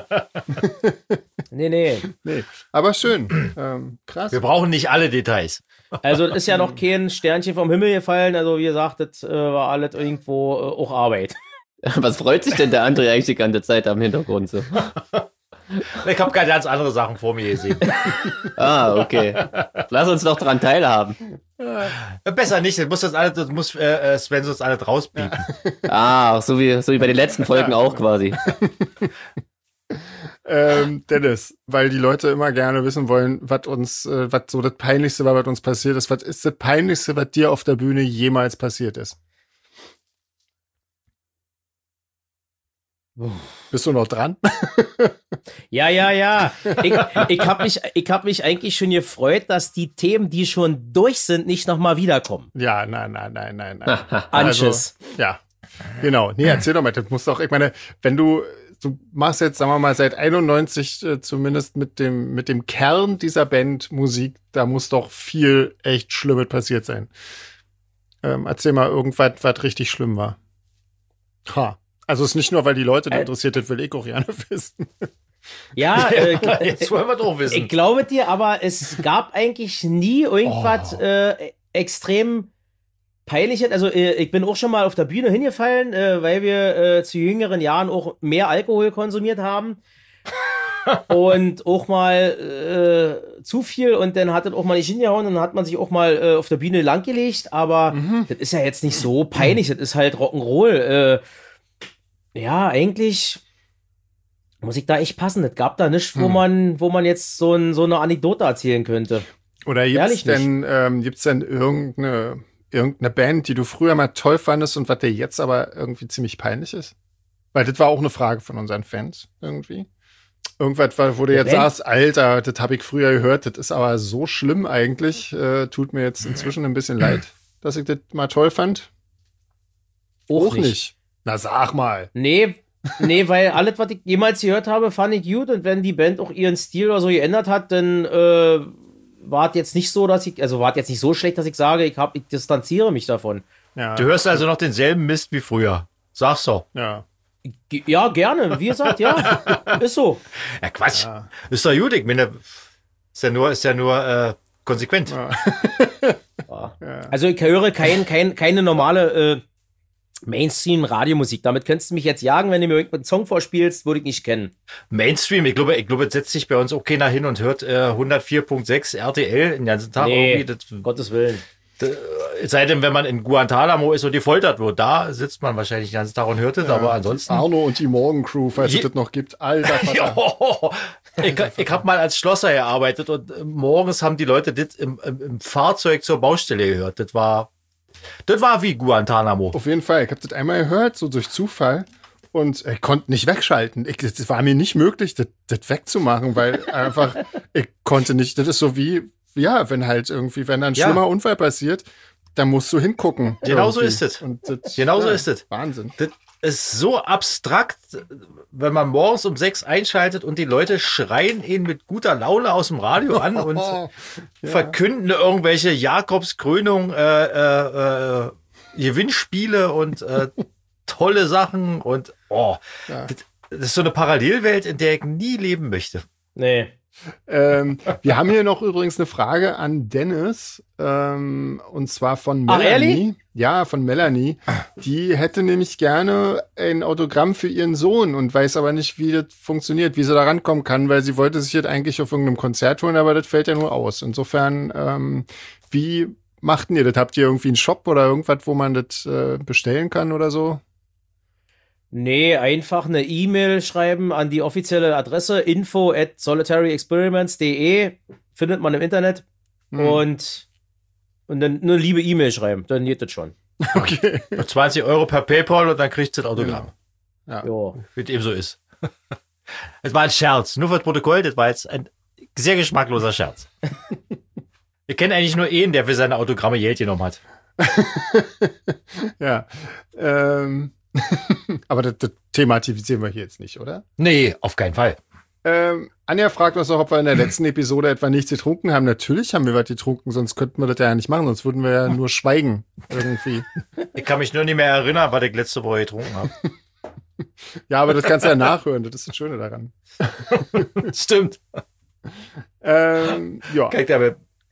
nee, nee. Nee, aber schön. Ähm, krass. Wir brauchen nicht alle Details. Also es ist ja noch kein Sternchen vom Himmel gefallen. Also wie gesagt, das äh, war alles irgendwo äh, auch Arbeit. Was freut sich denn der André eigentlich die ganze Zeit am Hintergrund so? Ich habe ganz andere Sachen vor mir gesehen. Ah, okay. Lass uns doch dran teilhaben. Besser nicht, das muss, das alles, das muss äh, Sven sonst alles rauspiepen. Ah, so wie, so wie bei den letzten Folgen auch quasi. ähm, Dennis, weil die Leute immer gerne wissen wollen, was uns, äh, was so das Peinlichste war, was uns passiert ist. Was ist das Peinlichste, was dir auf der Bühne jemals passiert ist? Bist du noch dran? Ja, ja, ja. Ich, ich habe mich, ich hab mich eigentlich schon gefreut, dass die Themen, die schon durch sind, nicht nochmal wiederkommen. Ja, nein, nein, nein, nein, nein. Anschiss. Also, ja, genau. Nee, erzähl doch mal, das muss doch, ich meine, wenn du, du machst jetzt, sagen wir mal, seit einundneunzig äh, zumindest mit dem, mit dem Kern dieser Band Musik, da muss doch viel echt Schlimmes passiert sein. Ähm, erzähl mal irgendwas, was richtig schlimm war. Ha. Also es ist nicht nur, weil die Leute das interessiert, das will ich auch gerne wissen. Ja, äh, Jetzt wollen wir doch wissen. Ich glaube dir, aber es gab eigentlich nie irgendwas oh. äh, extrem Peinliches. Also äh, ich bin auch schon mal auf der Bühne hingefallen, äh, weil wir äh, zu jüngeren Jahren auch mehr Alkohol konsumiert haben. Und auch mal äh, zu viel und dann hat das auch mal nicht hingehauen und dann hat man sich auch mal äh, auf der Bühne langgelegt, aber mhm. das ist ja jetzt nicht so peinlich, das ist halt Rock'n'Roll. Äh, Ja, eigentlich muss ich da echt passen. Es gab da nichts, wo hm. man, wo man jetzt so, ein, so eine Anekdote erzählen könnte. Oder gibt's denn, ähm, gibt's denn irgendeine, irgendeine Band, die du früher mal toll fandest und was dir jetzt aber irgendwie ziemlich peinlich ist? Weil das war auch eine Frage von unseren Fans irgendwie. Irgendwas, wo du jetzt sagst, Alter, das habe ich früher gehört, das ist aber so schlimm eigentlich. Äh, tut mir jetzt inzwischen ein bisschen leid, dass ich das mal toll fand. Auch, auch nicht. nicht. Na, sag mal. Nee, nee, weil alles, was ich jemals gehört habe, fand ich gut. Und wenn die Band auch ihren Stil oder so geändert hat, dann äh, war es jetzt nicht so, dass ich, also war es jetzt nicht so schlecht, dass ich sage, ich, hab, ich distanziere mich davon. Ja. Du hörst also noch denselben Mist wie früher. Sag's doch. Ja. G- ja, gerne. Wie gesagt, ja. Ist so. Ja, Quatsch. Ja. Ist doch gut. Ich meine, ist ja nur, ist ja nur äh, konsequent. Ja. Ja. Also ich höre kein, kein, keine normale äh, Mainstream-Radiomusik. Damit könntest du mich jetzt jagen, wenn du mir irgendeinen Song vorspielst, würde ich nicht kennen. Mainstream, ich glaube, ich glaube, setzt sich bei uns auch keiner hin und hört äh, hundertvier Komma sechs R T L den ganzen Tag. Nee, irgendwie. Das, um Gottes Willen. Das, es sei denn, wenn man in Guantanamo ist und gefoltert wird, da sitzt man wahrscheinlich den ganzen Tag und hört es, ja, aber ansonsten... Arno und die Morgencrew, falls es das noch gibt. Alter Vater. ich ich habe mal als Schlosser gearbeitet und morgens haben die Leute das im, im, im Fahrzeug zur Baustelle gehört. Das war... Das war wie Guantanamo. Auf jeden Fall. Ich habe das einmal gehört, so durch Zufall. Und ich konnte nicht wegschalten. Es war mir nicht möglich, das, das wegzumachen, weil einfach, ich konnte nicht. Das ist so wie, ja, wenn halt irgendwie, wenn ein schlimmer ja. Unfall passiert, dann musst du hingucken. Genau so ist es. Genau so ist es. Wahnsinn. Das ist so abstrakt, wenn man morgens um sechs einschaltet und die Leute schreien ihn mit guter Laune aus dem Radio an und ja. verkünden irgendwelche Jakobskrönung, äh, äh, äh, Gewinnspiele und äh, tolle Sachen und oh, ja. das, das ist so eine Parallelwelt, in der ich nie leben möchte. Nee. Ähm, wir haben hier noch übrigens eine Frage an Dennis, ähm, und zwar von Melanie. Ach, ehrlich? Ja, von Melanie. Die hätte nämlich gerne ein Autogramm für ihren Sohn und weiß aber nicht, wie das funktioniert, wie sie da rankommen kann, weil sie wollte sich das eigentlich auf irgendeinem Konzert holen, aber das fällt ja nur aus. Insofern, ähm, wie machten ihr das? Habt ihr irgendwie einen Shop oder irgendwas, wo man das äh, bestellen kann oder so? Nee, einfach eine E-Mail schreiben an die offizielle Adresse info at solitaryexperiments punkt de, findet man im Internet, hm. und, und dann eine liebe E-Mail schreiben, dann geht das schon. Okay. zwanzig Euro per PayPal und dann kriegst du das Autogramm. Ja. Ja. Wie es eben so ist. Es war ein Scherz, nur für das Protokoll, das war jetzt ein sehr geschmackloser Scherz. Ich kenne eigentlich nur einen, der für seine Autogramme Geld genommen hat. Ja, ähm... Aber das, das thematisieren wir hier jetzt nicht, oder? Nee, auf keinen Fall. Ähm, Anja fragt uns noch, ob wir in der letzten Episode etwa nichts getrunken haben. Natürlich haben wir was getrunken, sonst könnten wir das ja nicht machen, sonst würden wir ja nur schweigen irgendwie. Ich kann mich nur nicht mehr erinnern, was ich letzte Woche getrunken habe. Ja, aber das kannst du ja nachhören, das ist das Schöne daran. Stimmt. Ähm, ja. Kann ich dir aber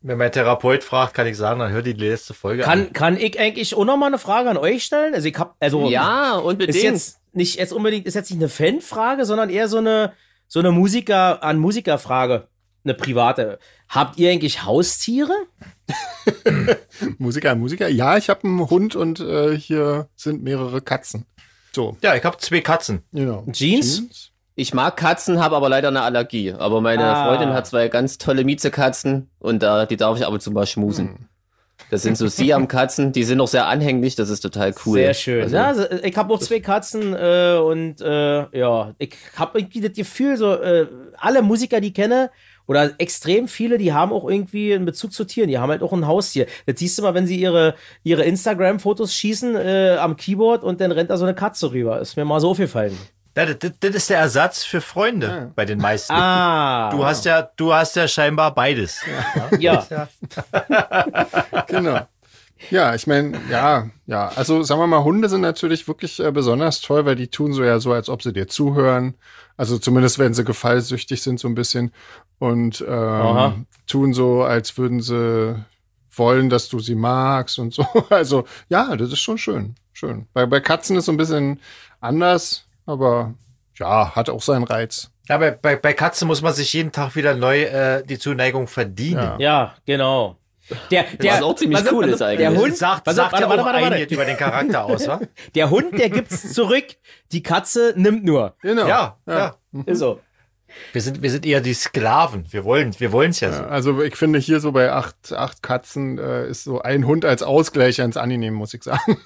Wenn mein Therapeut fragt, kann ich sagen, dann hör die letzte Folge Kann, an. kann ich eigentlich auch noch mal eine Frage an euch stellen? Also ich hab, also Ja, unbedingt. ist jetzt nicht jetzt unbedingt, ist jetzt nicht eine Fanfrage, sondern eher so eine so eine Musiker an Musikerfrage, eine private. Habt ihr eigentlich Haustiere? Musiker, Musiker. Ja, ich habe einen Hund und äh, hier sind mehrere Katzen. So, Ja, ich habe zwei Katzen. genau. Jeans? Ich mag Katzen, habe aber leider eine Allergie. Aber meine Ah. Freundin hat zwei ganz tolle Miezekatzen und da die darf ich ab und zu mal schmusen. Hm. Das sind so Siam-Katzen, die sind auch sehr anhänglich, das ist total cool. Sehr schön. Also, ja, also ich habe auch zwei Katzen äh, und äh, ja, ich habe irgendwie das Gefühl, so äh, alle Musiker, die ich kenne, oder extrem viele, die haben auch irgendwie einen Bezug zu Tieren. Die haben halt auch ein Haustier. Das siehst du mal, wenn sie ihre, ihre Instagram-Fotos schießen äh, am Keyboard und dann rennt da so eine Katze rüber. Ist mir mal so aufgefallen. Ja, das, das, das ist der Ersatz für Freunde Ja. bei den meisten. Ah. Du hast ja, du hast ja scheinbar beides. Ja. Genau. Ja, ich meine, ja, ja. Also sagen wir mal, Hunde sind natürlich wirklich äh, besonders toll, weil die tun so ja so, als ob sie dir zuhören. Also zumindest wenn sie gefallsüchtig sind so ein bisschen und Aha. ähm, tun so, als würden sie wollen, dass du sie magst und so. Also ja, das ist schon schön, schön. Bei bei Katzen ist so ein bisschen anders, aber ja, hat auch seinen Reiz. Ja, bei, bei, bei Katzen muss man sich jeden Tag wieder neu äh, die Zuneigung verdienen. Ja. Ja, genau. Der, der, Was auch ziemlich warte, cool warte, ist eigentlich. Der Hund, Sagt, warte, sagt warte, ja warte, auch warte, warte. einiges über den Charakter aus, wa? Der Hund, der gibt's zurück. Die Katze nimmt nur. Genau. Ja, ja. Ist so. Wir sind, wir sind eher die Sklaven. Wir wollen, wir wollen's ja so. Ja, also ich finde hier so bei acht, acht Katzen äh, ist so ein Hund als Ausgleich ans Anni nehmen, muss ich sagen.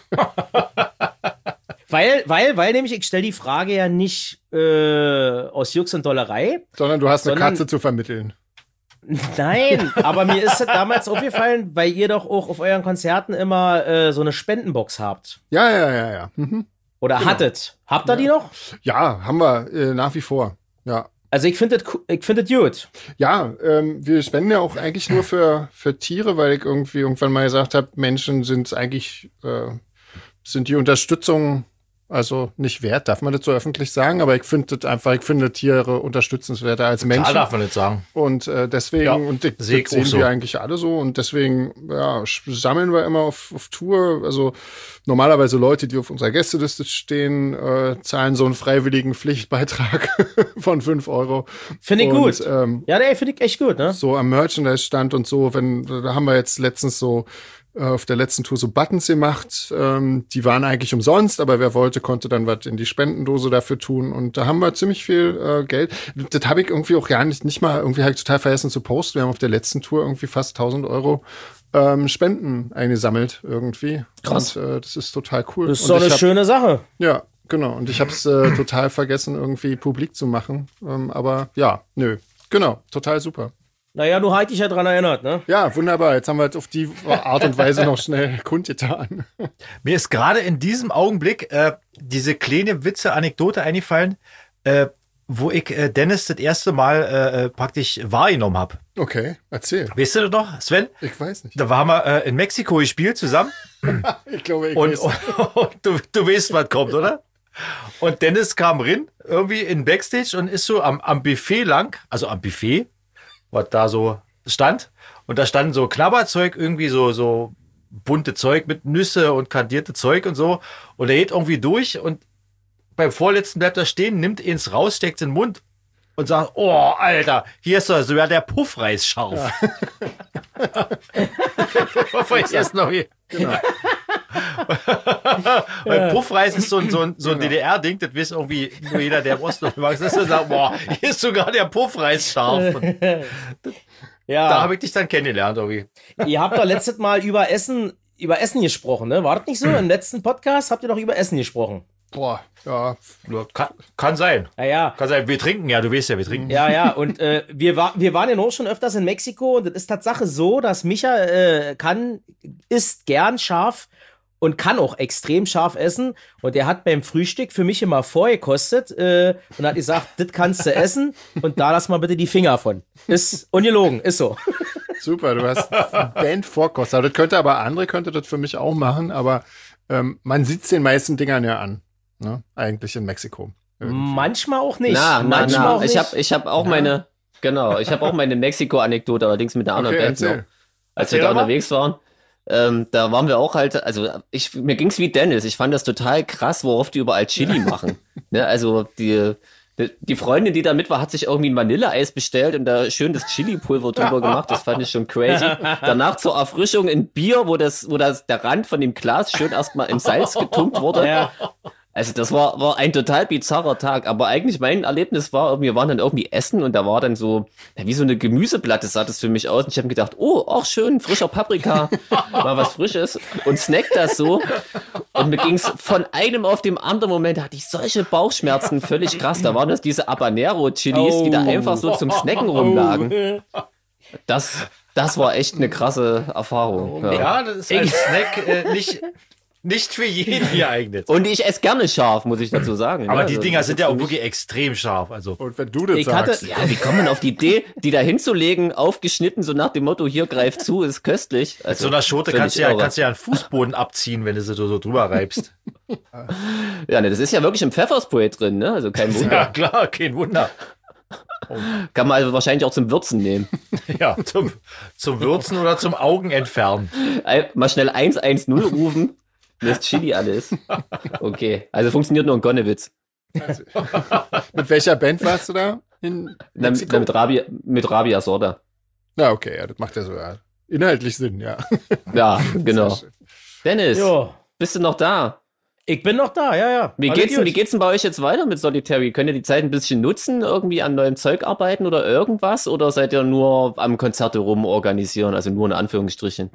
Weil, weil, weil nämlich, ich stelle die Frage ja nicht äh, aus Jux und Dollerei. Sondern du hast eine Sondern- Katze zu vermitteln. Nein, aber mir ist es damals aufgefallen, weil ihr doch auch auf euren Konzerten immer äh, so eine Spendenbox habt. Ja, ja, ja, ja. Mhm. Oder hattet. Habt ihr die noch? Ja, haben wir äh, nach wie vor. Ja. Also ich finde das ich finde das gut. Ja, ähm, wir spenden ja auch eigentlich nur für, für Tiere, weil ich irgendwie irgendwann mal gesagt habe, Menschen sind eigentlich, äh, sind die Unterstützung also nicht wert, darf man das so öffentlich sagen, aber ich finde das einfach, ich finde Tiere unterstützenswerter als Menschen. Klar darf man nicht sagen. Und äh, deswegen, Ja, und ich, sehe ich das sehen auch so. wir eigentlich alle so. Und deswegen, ja, sch- sammeln wir immer auf, auf Tour. Also normalerweise Leute, die auf unserer Gästeliste stehen, äh, zahlen so einen freiwilligen Pflichtbeitrag von fünf Euro. Finde ich Und, gut. Ähm, Ja, nee, finde ich echt gut, ne? so am Merchandise-Stand und so, wenn, da haben wir jetzt letztens so äh, auf der letzten Tour so Buttons gemacht. Ähm, die waren eigentlich umsonst, aber wer wollte, konnte dann was in die Spendendose dafür tun. Und da haben wir ziemlich viel äh, Geld. Das habe ich irgendwie auch gar nicht, nicht mal, irgendwie habe ich total vergessen zu posten. Wir haben auf der letzten Tour irgendwie fast tausend Euro ähm, Spenden eingesammelt irgendwie. Krass. Und äh, das ist total cool. Das ist Und doch ich eine hab- schöne Sache. Ja, genau. Und ich habe es äh, total vergessen, irgendwie publik zu machen. Ähm, aber ja, nö. Genau, total super. Naja, du hast dich ja dran erinnert, ne? Ja, wunderbar. Jetzt haben wir jetzt auf die Art und Weise noch schnell kundgetan. Mir ist gerade in diesem Augenblick äh, diese kleine Witze, Anekdote eingefallen, äh, wo ich äh, Dennis das erste Mal äh, äh, praktisch wahrgenommen habe. Okay, erzähl. Weißt du das noch, Sven? Ich weiß nicht. Da waren wir äh, in Mexiko gespielt zusammen. Ich glaube, ich Und, weiß. und, und du, du weißt, was kommt, oder? Und Dennis kam rein, irgendwie in Backstage und ist so am, am Buffet lang, also am Buffet, was da so stand. Und da stand so Knabberzeug, irgendwie so, so bunte Zeug mit Nüsse und kandierte Zeug und so. Und er geht irgendwie durch und beim vorletzten bleibt er stehen, nimmt ihns raus, steckt in den Mund und sagt, oh, Alter, hier ist doch sogar der Puffreis scharf. Ja. Bevor ich erst noch hier. Genau. Weil Puffreis ist so ein, so ein, so ein D D R-Ding, das weiß irgendwie nur jeder, der im Osten mag. Das ist sagt, boah, hier ist sogar der Puffreis scharf. Und Ja. da habe ich dich dann kennengelernt, irgendwie. Ihr habt doch letztes Mal über Essen, über Essen gesprochen, ne? War das nicht so? Im letzten Podcast habt ihr doch über Essen gesprochen. Boah, ja. Kann, kann sein. Naja. Kann sein. Wir trinken ja, du weißt ja, wir trinken. Ja, ja, und äh, wir, war, wir waren ja noch schon öfters in Mexiko und es ist Tatsache so, dass Micha äh, kann, isst gern scharf und kann auch extrem scharf essen. Und er hat beim Frühstück für mich immer vorgekostet äh, und hat gesagt, das kannst du essen und da lass mal bitte die Finger von. Ist ungelogen, ist so. Super, du hast Band Vorkoster. Das könnte aber andere könnte das für mich auch machen, aber ähm, man sieht's den meisten Dingern ja an. Ne? Eigentlich in Mexiko. Irgendwie. Manchmal auch nicht. Na, na, Manchmal na. auch nicht. Ich habe ich hab auch meine Genau, ich habe auch meine Mexiko-Anekdote, allerdings mit einer anderen Okay, Band noch. erzähl. Als wir Erzähl da doch mal. unterwegs waren, ähm, da waren wir auch halt, also ich, mir ging's wie Dennis, ich fand das total krass, worauf die überall Chili machen. Ne, also die, die Freundin, die da mit war, hat sich irgendwie ein Vanilleeis bestellt und da schön das Chili-Pulver drüber gemacht, das fand ich schon crazy. Danach zur Erfrischung ein Bier, wo das, wo das der Rand von dem Glas schön erstmal in Salz getunkt wurde. Ja. Also das war, war ein total bizarrer Tag, aber eigentlich mein Erlebnis war, wir waren dann irgendwie essen und da war dann so, ja, wie so eine Gemüseplatte sah das für mich aus und ich habe mir gedacht, oh, auch schön, frischer Paprika, mal was Frisches und snack das so und mir ging's von einem auf dem anderen Moment, da hatte ich solche Bauchschmerzen, völlig krass, da waren das diese Habanero-Chilis, die da einfach so zum Snacken rumlagen. Das, das war echt eine krasse Erfahrung. Ja. Ja, das ist als Snack äh, nicht, nicht für jeden geeignet. Und ich esse gerne scharf, muss ich dazu sagen. Aber Ja, die also Dinger das sind ist ja für auch mich- wirklich extrem scharf. Also Und wenn du das Ich hatte- sagst. Ja, wie kommt man auf die Idee, die da hinzulegen, aufgeschnitten, so nach dem Motto, hier greift zu, ist köstlich. mit Also, so einer Schote völlig kannst du, ja, irre. kannst du ja einen Fußboden abziehen, wenn du sie so, so drüber reibst. Ja, ne, das ist ja wirklich im Pfefferspray drin, ne? Also kein Wunder. Ja, klar, kein Wunder. Kann man also wahrscheinlich auch zum Würzen nehmen. Ja, zum, zum Würzen oder zum Augen entfernen. Ein- Mal schnell eins eins null rufen, das Chili alles. Okay, also funktioniert nur in Gonnewitz. Mit welcher Band warst du da? In Na, Mexiko? na, mit, Rabia, mit Rabia Sorda. Ja, okay, ja, das macht ja so ja, inhaltlich Sinn, ja. Ja, genau. Sehr schön. Dennis, Jo. bist du noch da? Ich bin noch da, ja, ja. Wie Alles geht's, denn, gut. wie geht's denn bei euch jetzt weiter mit Solitary? Könnt ihr die Zeit ein bisschen nutzen, irgendwie an neuem Zeug arbeiten oder irgendwas? Oder seid ihr nur am Konzerte rum organisieren, also nur in Anführungsstrichen?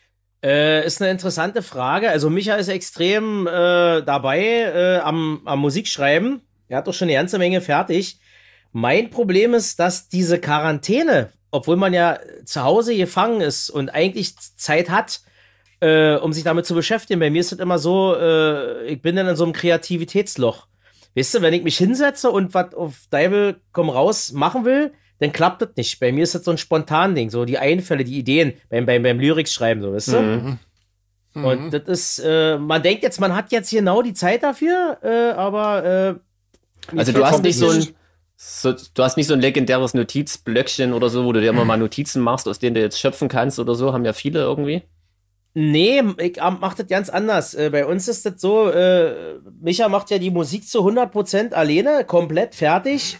Äh, ist eine interessante Frage. Also Micha ist extrem äh, dabei äh, am, am Musikschreiben. Er hat doch schon eine ganze Menge fertig. Mein Problem ist, dass diese Quarantäne, obwohl man ja zu Hause gefangen ist und eigentlich Zeit hat, äh, um sich damit zu beschäftigen. Bei mir ist es immer so, äh, ich bin dann in so einem Kreativitätsloch. Weißt du, wenn ich mich hinsetze und was auf Deivel komm raus machen will, dann klappt das nicht. Bei mir ist das so ein Spontan-Ding, so die Einfälle, die Ideen beim, beim, beim Lyrics-Schreiben, so, weißt du? Mhm. Und das ist, äh, man denkt jetzt, man hat jetzt genau die Zeit dafür, äh, aber äh, Also mir du hast fällt nicht so nicht- ein, so, du hast nicht so ein legendäres Notizblöckchen oder so, wo du dir immer mal Notizen machst, aus denen du jetzt schöpfen kannst oder so, haben ja viele irgendwie. Nee, ich ähm, mach das ganz anders. Äh, bei uns ist das so, äh, Micha macht ja die Musik zu hundert Prozent alleine, komplett fertig.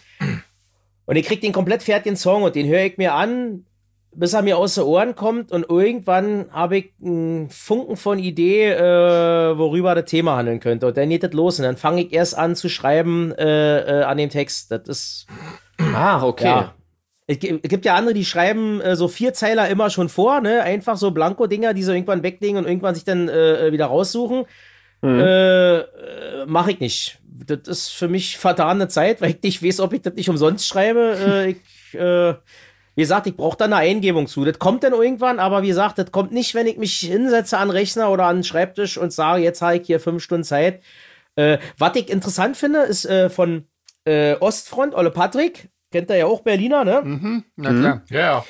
Und ich krieg den komplett fertigen Song und den höre ich mir an, bis er mir aus den Ohren kommt. Und irgendwann habe ich einen Funken von Idee, äh, worüber das Thema handeln könnte. Und dann geht das los. Und dann fange ich erst an zu schreiben äh, äh, an dem Text. Das ist, Ah, okay. ja. Es gi- es gibt ja andere, die schreiben äh, so Vierzeiler immer schon vor, ne? Einfach so Blanko-Dinger, die sie irgendwann weglegen und irgendwann sich dann äh, wieder raussuchen. Mhm. Äh, äh, mach ich nicht. Das ist für mich vertane Zeit, weil ich nicht weiß, ob ich das nicht umsonst schreibe. Äh, ich, äh, wie gesagt, ich brauche da eine Eingebung zu. Das kommt dann irgendwann, aber wie gesagt, das kommt nicht, wenn ich mich hinsetze an den Rechner oder an den Schreibtisch und sage, jetzt habe ich hier fünf Stunden Zeit. Äh, was ich interessant finde, ist äh, von äh, Ostfront, Olle Patrick, kennt er ja auch, Berliner, ne? Mhm, na klar. Ja,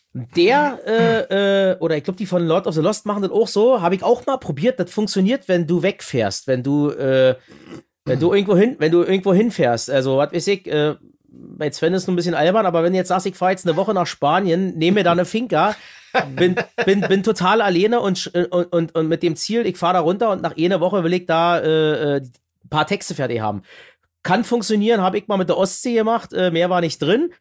Der, äh, äh, oder ich glaube, die von Lord of the Lost machen das auch so, habe ich auch mal probiert. Das funktioniert, wenn du wegfährst, wenn du, äh, wenn du irgendwo hin, wenn du irgendwo hinfährst. Also, was weiß ich, äh, bei Sven ist es ein bisschen albern, aber wenn du jetzt sagst, ich fahre jetzt eine Woche nach Spanien, nehme mir da eine Finca, bin, bin, bin total alleine und, sch- und, und, und mit dem Ziel, ich fahre da runter und nach einer Woche will ich da äh, äh, ein paar Texte fertig haben. Kann funktionieren, habe ich mal mit der Ostsee gemacht, äh, mehr war nicht drin.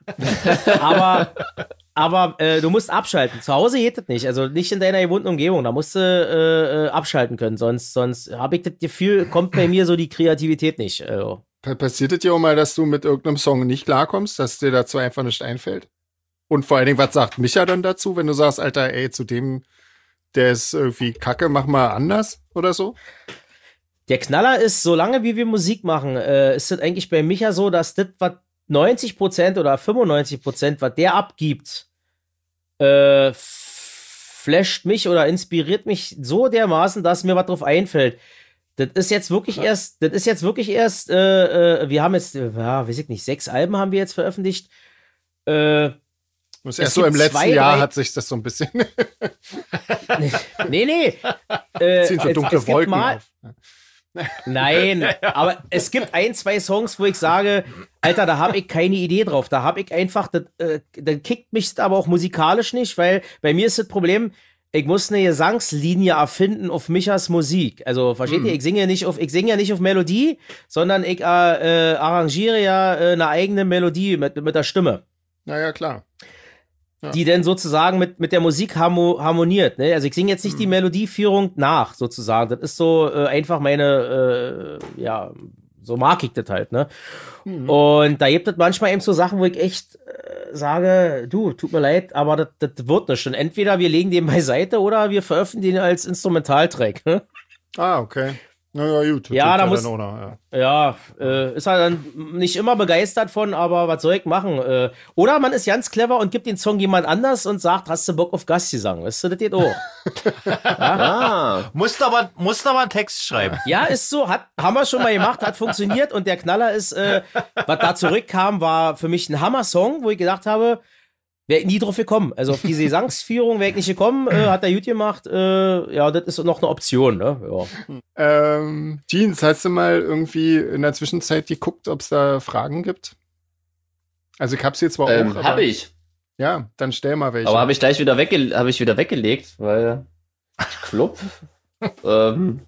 aber aber äh, du musst abschalten. Zu Hause geht das nicht, also nicht in deiner gewohnten Umgebung. Da musst du äh, äh, abschalten können, sonst, sonst habe ich das Gefühl, kommt bei mir so die Kreativität nicht. Also. Pa- Passiert es dir auch mal, dass du mit irgendeinem Song nicht klarkommst, dass dir dazu einfach nicht einfällt? Und vor allen Dingen, was sagt Micha dann dazu, wenn du sagst, Alter, ey, zu dem, der ist irgendwie kacke, mach mal anders oder so? Der Knaller ist, solange wie wir Musik machen, äh, ist das eigentlich bei Micha so, dass das, was neunzig Prozent oder fünfundneunzig Prozent, was der abgibt, äh, f- flasht mich oder inspiriert mich so dermaßen, dass mir was drauf einfällt. Das ist jetzt wirklich erst, das ist jetzt wirklich erst, äh, äh, wir haben jetzt, äh, ja, weiß ich nicht, sechs Alben haben wir jetzt veröffentlicht. Äh, Das Es erst so gibt im letzten zwei, Jahr drei- hat sich das so ein bisschen nee, nee. Äh, ziehen so es- dunkle es gibt Wolken mal, auf. Nein, aber es gibt ein, zwei Songs, wo ich sage, Alter, da habe ich keine Idee drauf. Da habe ich einfach, das, äh, dann kickt mich aber auch musikalisch nicht, weil bei mir ist das Problem, ich muss eine Gesangslinie erfinden auf Michas Musik. Also, versteht ihr, ich singe ja nicht auf, ich singe ja nicht auf Melodie, sondern ich äh, äh, arrangiere ja äh, eine eigene Melodie mit, mit der Stimme. Naja, klar. Ja. Die dann sozusagen mit, mit der Musik harmo, harmoniert. Ne? Also ich singe jetzt nicht die Melodieführung nach, sozusagen. Das ist so äh, einfach meine, äh, ja, so mag ich das halt. Ne? Mhm. Und da gibt es manchmal eben so Sachen, wo ich echt äh, sage, du, tut mir leid, aber das, das wird nicht. Und entweder wir legen den beiseite oder wir veröffentlichen den als Instrumentaltrack. Ne? Ah, okay. Na ja, gut. Ja, da muss, ja, ja äh, ist er dann nicht immer begeistert von, aber was soll ich machen? Äh, oder man ist ganz clever und gibt den Song jemand anders und sagt, hast du Bock auf Gastgesang? Weißt du, das geht auch. Ja? Ah. Musst aber, musst aber einen Text schreiben. Ja, ist so, hat, haben wir schon mal gemacht, hat funktioniert und der Knaller ist, äh, was da zurückkam, war für mich ein Hammer-Song, wo ich gedacht habe, wäre nie drauf gekommen. Also auf diese Gesangsführung wäre ich nicht gekommen, äh, hat der gut gemacht. Äh, ja, das ist noch eine Option, ne? Ja. Ähm, Jeans, hast du mal irgendwie in der Zwischenzeit geguckt, ob es da Fragen gibt? Also ich hab's jetzt zwar ähm, auch, aber... Hab ich. Ja, dann stell mal welche. Aber habe ich gleich wieder, wegge hab ich wieder weggelegt, weil ich glaub, ähm...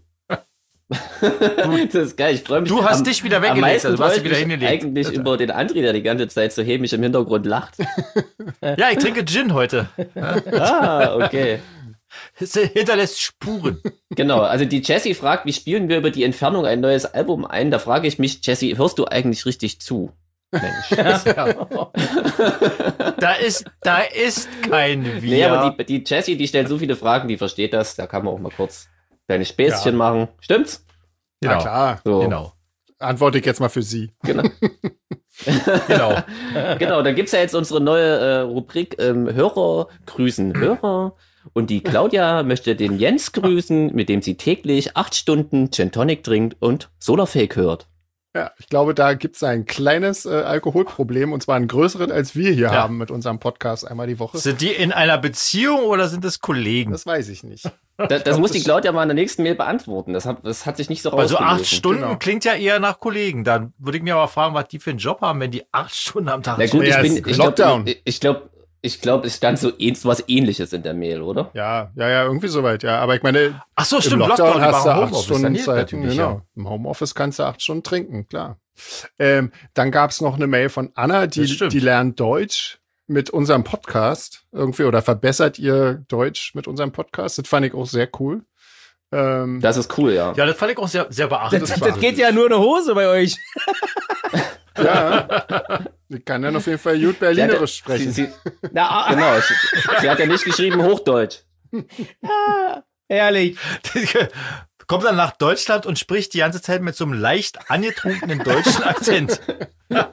das ist geil, ich freue mich. Du hast am, dich wieder weggelegt, also du hast dich wieder hingelegt. Eigentlich Alter. Über den André, der die ganze Zeit so hämisch im Hintergrund lacht. Ja, ich trinke Gin heute. Ah, okay. Es hinterlässt Spuren. Genau, also die Jessie fragt, wie spielen wir über die Entfernung ein neues Album ein? Da frage ich mich, Jessie, hörst du eigentlich richtig zu? Mensch. Ja. Da ist, da ist kein Wir. Nee, aber die, die Jessie, die stellt so viele Fragen, die versteht das. Da kann man auch mal kurz kleine Späßchen ja. machen. Stimmt's? Genau. Ja, klar. So. Genau. Antworte ich jetzt mal für Sie. Genau. Genau. Genau, da gibt's ja jetzt unsere neue äh, Rubrik ähm, Hörer grüßen Hörer. Und die Claudia möchte den Jens grüßen, mit dem sie täglich acht Stunden Gin Tonic trinkt und Solarfake hört. Ja, ich glaube, da gibt es ein kleines äh, Alkoholproblem, und zwar ein größeres, als wir hier ja. haben mit unserem Podcast einmal die Woche. Sind die in einer Beziehung oder sind es Kollegen? Das weiß ich nicht. Da, das glaub, muss die Claudia mal in der nächsten Mail beantworten. Das hat, das hat sich nicht so rausgelesen. Also acht Stunden genau. klingt ja eher nach Kollegen. Dann würde ich mir aber fragen, was die für einen Job haben, wenn die acht Stunden am Tag Na gut, ja, ich bin, ich Lockdown. glaube, ich glaube, ich glaube, es stand so was Ähnliches in der Mail, oder? Ja, ja, ja, irgendwie soweit, ja. Aber ich meine, ach so, stimmt, im Lockdown, Lockdown hast du acht Stunden Zeit. Genau. Ja. Im Homeoffice kannst du acht Stunden trinken, klar. Ähm, dann gab es noch eine Mail von Anna, die, die lernt Deutsch mit unserem Podcast irgendwie oder verbessert ihr Deutsch mit unserem Podcast. Das fand ich auch sehr cool. Ähm, das ist cool, ja. Ja, das fand ich auch sehr, sehr beachtlich. Das, das geht ja nur eine Hose bei euch. Ja, ich kann dann auf jeden Fall gut Berlinerisch sprechen. Sie, sie, na, genau, sie, sie hat ja nicht geschrieben Hochdeutsch. Ja, ehrlich. Kommt dann nach Deutschland und spricht die ganze Zeit mit so einem leicht angetrunkenen deutschen Akzent. Da,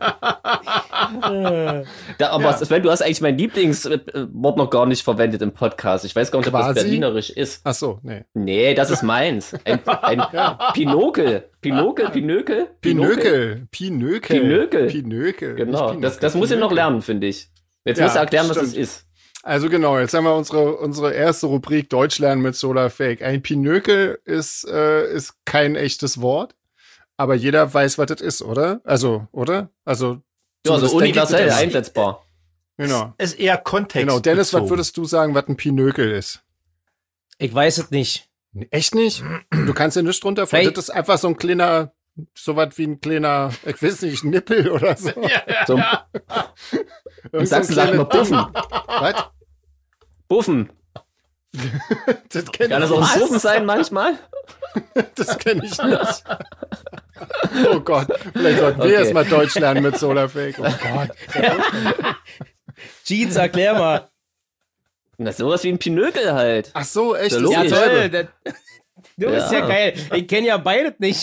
aber ja. Sven, du hast eigentlich mein Lieblingswort noch gar nicht verwendet im Podcast. Ich weiß gar nicht, ob das berlinerisch ist. Ach so, nee. Nee, das ist meins. Ein, ein ja. Pinokel. Pinokel, Pinökel? Pinökel. Pinökel. Pinökel. Pinökel. Genau, Pinökel. Das, das muss ich noch lernen, finde ich. Jetzt ja, musst du erklären, stimmt. was es ist. Also genau, jetzt haben wir unsere, unsere erste Rubrik Deutsch lernen mit Solarfake. Ein Pinökel ist, äh, ist kein echtes Wort, aber jeder weiß, was das ist, oder? Also, oder? Also, ja, also universell ich, einsetzbar. Genau. Es ist eher Kontext. Genau, Dennis, was würdest du sagen, was ein Pinökel ist? Ich weiß es nicht. Echt nicht? Du kannst ja nichts drunter vorstellen. Das ist einfach so ein kleiner, so was wie ein kleiner, ich weiß nicht, Nippel oder so. Ja, ja, so. ja. In Sachsen sagen wir Buffen. Was? Buffen. Das kenn Kann das auch ein Buffen sein manchmal? Das kenne ich nicht. Oh Gott, vielleicht sollten wir okay. erstmal Deutsch lernen mit Solarfake. Oh Gott. Jeans, erklär mal. Na, sowas wie ein Pinökel halt. Ach so, echt? Das ist ja, ja toll. Das, du ja. bist ja geil. Ich kenne ja beides nicht.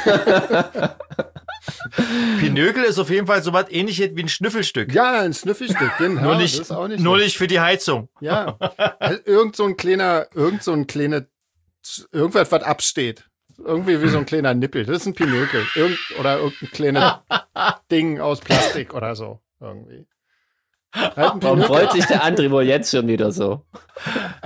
Pinökel ist auf jeden Fall so was Ähnliches wie ein Schnüffelstück. Ja, ein Schnüffelstück, genau. Nur nicht, das ist auch nicht, nur nicht für die Heizung. Ja, also irgend so ein kleiner, irgend so ein kleiner, irgendwas, was absteht. Irgendwie wie so ein kleiner Nippel. Das ist ein Pinökel. Irgend, oder irgendein kleines Ding aus Plastik oder so. Irgendwie. Halt Warum freut sich der André wohl jetzt schon wieder so?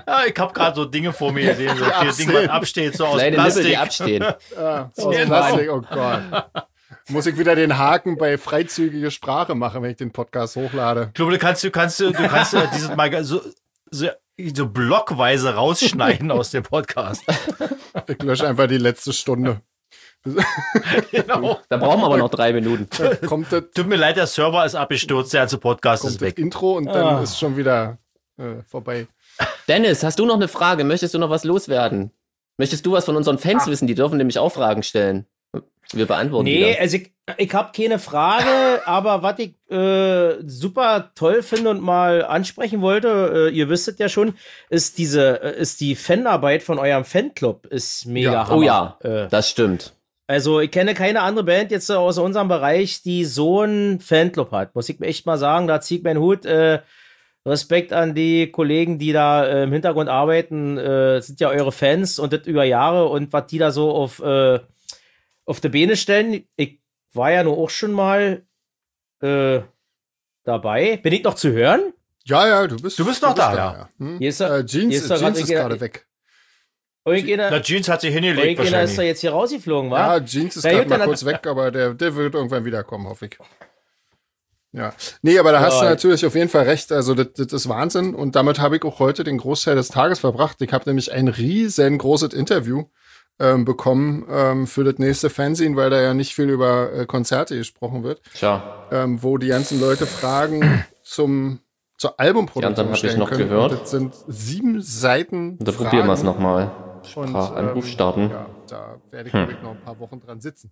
Ja, ich habe gerade so Dinge vor mir gesehen, so vier Dinge, was absteht, so aus Kleine Plastik. Nippel, die abstehen. Ah, aus Plastik, oh Gott. Muss ich wieder den Haken bei freizügige Sprache machen, wenn ich den Podcast hochlade? Ich glaube, du kannst, du kannst, du kannst äh, dieses Mal so, so, so blockweise rausschneiden aus dem Podcast. Ich lösche einfach die letzte Stunde. Genau. Da brauchen wir aber noch drei Minuten. Kommt das, Tut mir leid, der Server ist abgestürzt, der ganze Podcast kommt ist das weg. Intro und dann Ah. ist schon wieder äh, vorbei. Dennis, hast du noch eine Frage? Möchtest du noch was loswerden? Möchtest du was von unseren Fans wissen? Die dürfen nämlich auch Fragen stellen. Wir beantworten die Nee, dann. also ich, ich habe keine Frage, aber was ich äh, super toll finde und mal ansprechen wollte, äh, ihr wisstet ja schon, ist diese, äh, ist die Fanarbeit von eurem Fanclub, ist mega Ja. Hammer. Oh ja, Äh, das stimmt. also ich kenne keine andere Band jetzt äh, aus unserem Bereich, die so einen Fanclub hat. Muss ich mir echt mal sagen, da zieht mein Hut. Äh, Respekt an die Kollegen, die da äh, im Hintergrund arbeiten. Äh, sind ja eure Fans und das über Jahre und was die da so auf, äh, auf die Beine stellen. Ich war ja nur auch schon mal äh, dabei. Bin ich noch zu hören? Ja, ja, du bist, Du bist noch da, ja. Hm? Hier ist er- äh, Jeans, hier ist er Jeans grad- ist gerade weg. Irgendeiner, Na, Jeans hat sich hingelegt irgendeiner ist da wahrscheinlich. jetzt hier rausgeflogen, Ja, wa? Jeans ist Na gerade gut, mal dann- kurz weg, aber der, der wird irgendwann wiederkommen, hoffe ich. Ja. Nee, aber da hast du Ja. natürlich auf jeden Fall recht. Also, das, das ist Wahnsinn. Und damit habe ich auch heute den Großteil des Tages verbracht. Ich habe nämlich ein riesengroßes Interview ähm, bekommen ähm, für das nächste Fanzine, weil da ja nicht viel über äh, Konzerte gesprochen wird, Tja, ähm, wo die ganzen Leute Fragen zum zur Albumproduktion Die anderen hab ich stellen noch können. gehört. Und das sind sieben Seiten. da probieren wir es Fragen. nochmal. Und, Sprachanruf ähm, starten. Ja, da werde ich Hm. glaub ich, noch ein paar Wochen dran sitzen.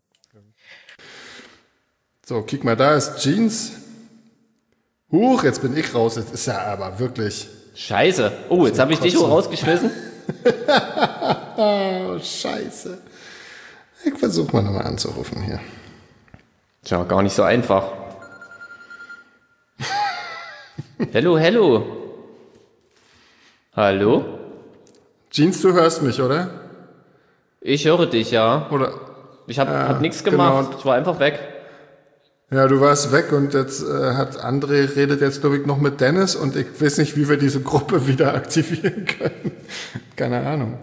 So, kick mal, da ist Jeans. Huch, jetzt bin ich raus. Jetzt ist ja aber wirklich. Scheiße. Oh, jetzt habe ich dich kotzen. auch rausgeschmissen. Oh, scheiße. Ich versuche mal nochmal anzurufen hier. Tja, gar nicht so einfach. Hello, hello. Hallo? Jeans, du hörst mich, oder? Ich höre dich, ja. Oder? Ich habe hab nichts genau. gemacht. Ich war einfach weg. Ja, du warst weg und jetzt äh, hat André redet jetzt, glaube ich, noch mit Dennis und ich weiß nicht, wie wir diese Gruppe wieder aktivieren können. Keine Ahnung.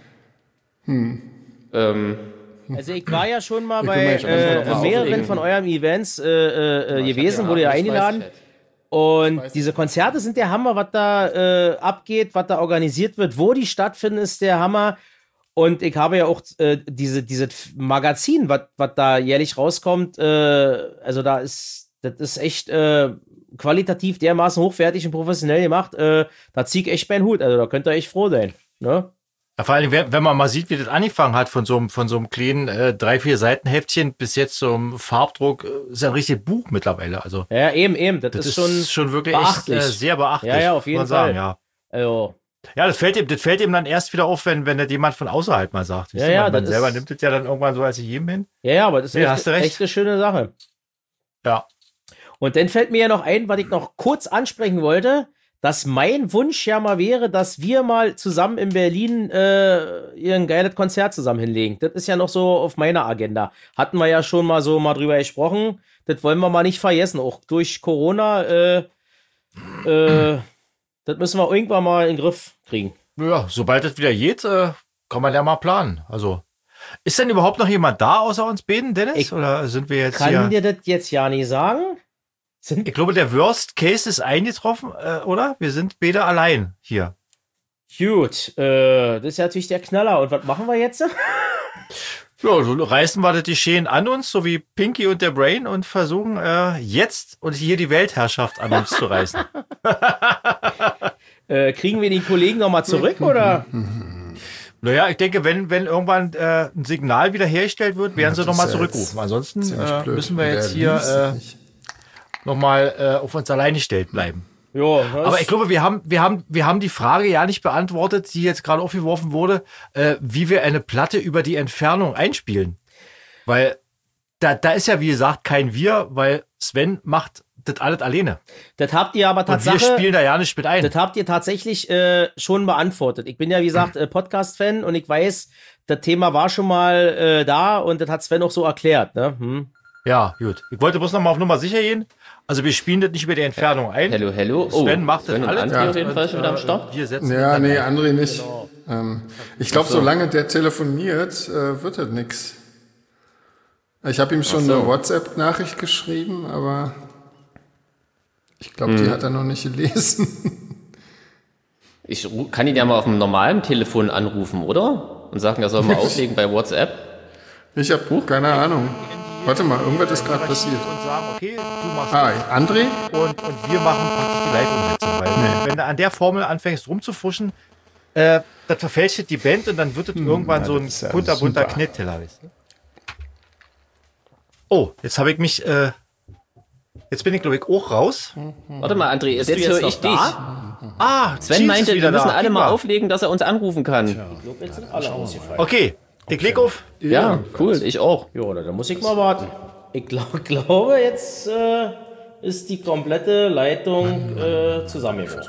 Ähm, Also ich war ja schon mal Ich bei will mich einfach äh, noch mal mehreren aufregen. von euren Events äh, äh, äh, gewesen, wurde ja eingeladen. Und diese Konzerte sind der Hammer, was da äh, abgeht, was da organisiert wird, wo die stattfinden, ist der Hammer. Und ich habe ja auch äh, diese, dieses Magazin, was da jährlich rauskommt, äh, also da ist, das ist echt äh, qualitativ dermaßen hochwertig und professionell gemacht. Äh, da zieh ich echt meinen Hut, also da könnt ihr echt froh sein. Ne? Ja, vor allem, wenn wenn man mal sieht, wie das angefangen hat, von so einem, von so einem kleinen äh, drei, vier Seitenheftchen bis jetzt zum Farbdruck, äh, ist ja ein richtiges Buch mittlerweile. Also, Ja, eben, eben. Das, das ist ist schon schon wirklich echt beachtlich. äh, sehr beachtlich. Ja, ja, auf muss jeden man sagen, Fall. ja. Also, Ja, das fällt ihm, das fällt ihm dann erst wieder auf, wenn, wenn das jemand von außerhalb mal sagt. Weißt Ja, du, ja, man, man das selber ist- nimmt es ja dann irgendwann so als jedem hin. ja, ja, aber das ist Nee, echt, hast du recht. echt eine schöne Sache. Ja. Und dann fällt mir ja noch ein, was ich noch kurz ansprechen wollte, dass mein Wunsch ja mal wäre, dass wir mal zusammen in Berlin äh, ein geiles Konzert zusammen hinlegen. Das ist ja noch so auf meiner Agenda. Hatten wir ja schon mal so mal drüber gesprochen. Das wollen wir mal nicht vergessen. Auch durch Corona, äh, äh, das müssen wir irgendwann mal in den Griff kriegen. Ja, sobald es wieder geht, äh, kann man ja mal planen. Also, ist denn überhaupt noch jemand da außer uns beiden, Dennis? Ich Oder sind wir jetzt Kann hier? dir das jetzt ja nicht sagen? Sind Ich glaube, der Worst Case ist eingetroffen, äh, oder? Wir sind beide allein hier. gut. Äh, das ist ja natürlich der Knaller. Und was machen wir jetzt? Ja, so reißen wir das Geschehen an uns, so wie Pinky und der Brain, und versuchen äh, jetzt und hier die Weltherrschaft an uns zu reißen. Äh, kriegen wir den Kollegen nochmal zurück, oder? Naja, ich denke, wenn, wenn irgendwann äh, ein Signal wiederhergestellt wird, werden Ja, sie das nochmal ist ja zurückrufen. Ansonsten Ziemlich äh, blöd. müssen wir Und jetzt der hier liest es äh, nicht. nochmal äh, auf uns allein gestellt bleiben. Ja, Aber ich glaube, wir haben, wir haben, wir haben die Frage ja nicht beantwortet, die jetzt gerade aufgeworfen wurde, äh, wie wir eine Platte über die Entfernung einspielen. Weil da, da ist ja, wie gesagt, kein Wir, weil Sven macht das alles alleine. das habt ihr aber Und wir tatsächlich. spielen da ja nicht mit ein. Das habt ihr tatsächlich äh, schon beantwortet. Ich bin ja, wie gesagt, äh, Podcast-Fan und ich weiß, das Thema war schon mal äh, da und das hat Sven auch so erklärt. Ne? Hm. Ja, gut. Ich wollte bloß noch mal auf Nummer sicher gehen. Also wir spielen das nicht über die Entfernung ein. Hello, hello. Oh, Sven macht das Sven und alles. André Ja. auf jeden Fall schon wieder am Start. Wir setzen Ja, dann nee, ein. André nicht. Ähm, ich glaube, Ach so. solange der telefoniert, äh, wird das nix. Ich habe ihm schon Ach so. eine WhatsApp-Nachricht geschrieben, aber ich glaube, Hm. die hat er noch nicht gelesen. Ich ru- kann ihn ja mal auf dem normalen Telefon anrufen, oder? Und sagen, er soll mal auflegen bei WhatsApp. Ich habe keine Ahnung. Warte mal, irgendwas ist gerade passiert. Und sagen, okay, du machst Ah, André? und, und wir machen praktisch die Live-Umsetzung. Weil wenn du an der Formel anfängst rumzufuschen, äh, das verfälscht die Band und dann wird es irgendwann so ein das ist ja kunterbunter super. Knitteller. Weißt du? Oh, jetzt habe ich mich, äh, jetzt bin ich glaube ich auch raus. Warte mal, André, jetzt, du jetzt höre noch ich dich. da? Ah, Sven Jeans meinte, ist wieder wir müssen da. alle mal Prima. auflegen, dass er uns anrufen kann. Ich glaube, jetzt sind alle ausgefallen. Okay, ich leg auf. Ja, cool, ich auch. Ja, da muss ich mal warten. Ich glaub, glaube, jetzt äh, ist die komplette Leitung äh, zusammengebrochen.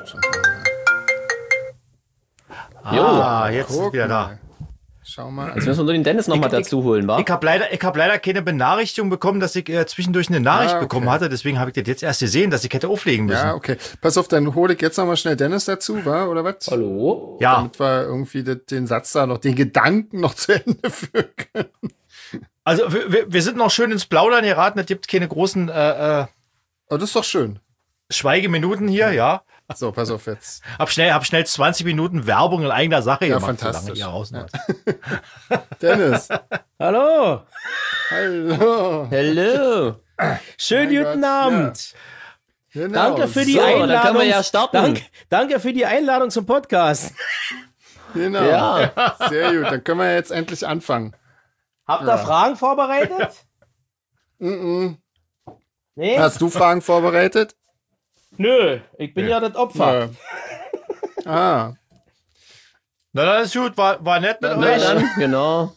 Ah, jetzt ist Guck wieder da. mal. Schau mal. Jetzt müssen wir nur den Dennis nochmal Ich- ich- dazu holen, wa? Ich habe leider, ich hab leider keine Benachrichtigung bekommen, dass ich äh, zwischendurch eine Nachricht Ah, okay. bekommen hatte. Deswegen habe ich das jetzt erst gesehen, dass ich hätte auflegen müssen. Ja, okay. Pass auf, dann hole ich jetzt nochmal schnell Dennis dazu, wa? Oder was? Hallo? Ja. Damit wir irgendwie den, den Satz da noch, den Gedanken noch zu Ende führen können. Also wir, wir- wir sind noch schön ins Plaudern geraten. Es gibt keine großen äh, äh, Oh, das ist doch schön. Schweigeminuten hier, ja. So, pass auf jetzt. Hab schnell, hab schnell zwanzig Minuten Werbung in eigener Sache Ja, gemacht, fantastisch. ihr raus Ja. wart. Dennis. Hallo? Hallo. Hello. Schönen Mein guten Gott, Abend. Genau. Danke für die So, dann Einladung. können wir ja starten. Dank, danke für die Einladung zum Podcast. Genau. Ja. Sehr gut. Dann können wir jetzt endlich anfangen. Habt ihr Fragen vorbereitet? Mm-mm. Nee? Hast du Fragen vorbereitet? Nö, ich bin ja das Opfer. Nö. Ah. Na, das ist gut, war, war nett mit Na euch. dann, genau.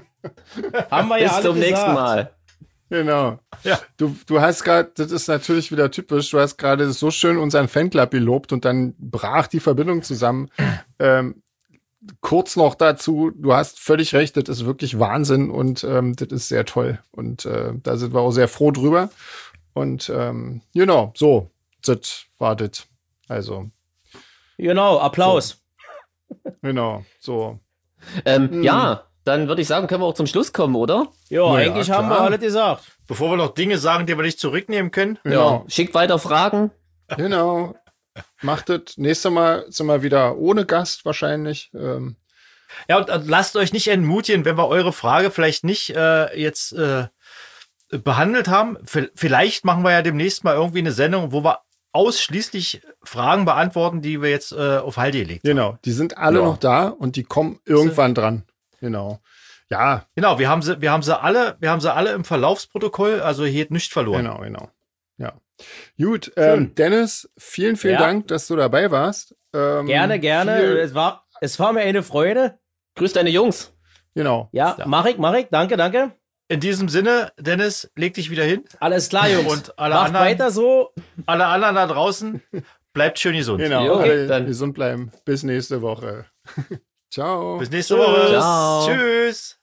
Haben wir ja Bis alle zum gesagt. nächsten Mal. Genau. Ja. Du, du hast gerade, das ist natürlich wieder typisch, du hast gerade so schön unseren Fanclub gelobt und dann brach die Verbindung zusammen. Ähm, kurz noch dazu, du hast völlig recht, das ist wirklich Wahnsinn und ähm, das ist sehr toll. Und äh, da sind wir auch sehr froh drüber. Und ähm, genau, so, das war das. Also, Genau, Applaus. genau, so. Ähm, Ja, dann würde ich sagen, können wir auch zum Schluss kommen, oder? Ja, Na ja, eigentlich haben wir klar. alles gesagt. Bevor wir noch Dinge sagen, die wir nicht zurücknehmen können. Genau. Ja. Schickt weiter Fragen. Genau. Macht es. Nächstes Mal sind wir wieder ohne Gast wahrscheinlich. Ähm, Ja, und, und lasst euch nicht entmutigen, wenn wir eure Frage vielleicht nicht äh, jetzt äh, behandelt haben. V- Vielleicht machen wir ja demnächst mal irgendwie eine Sendung, wo wir ausschließlich Fragen beantworten, die wir jetzt äh, auf Halde gelegt haben. genau. Die sind alle Ja. noch da und die kommen irgendwann dran. Genau. Ja, Genau, wir haben sie, wir haben sie alle, wir haben sie alle im Verlaufsprotokoll, also hier hat nichts verloren. genau, genau. Ja. Gut, ähm, Dennis, vielen, vielen Ja. Dank, dass du dabei warst. Ähm, Gerne, gerne. Viel, Es war, es war mir eine Freude. Grüß deine Jungs. genau. Ja, mach ich, mach ich. Danke, danke. In diesem Sinne, Dennis, leg dich wieder hin. Alles klar, Jungs. Und alle Macht anderen- weiter so. Alle anderen da draußen, bleibt schön gesund. Genau. Jo, alle dann- gesund bleiben. Bis nächste Woche. Ciao. Bis nächste Tschüss. Woche. Ciao. Tschüss.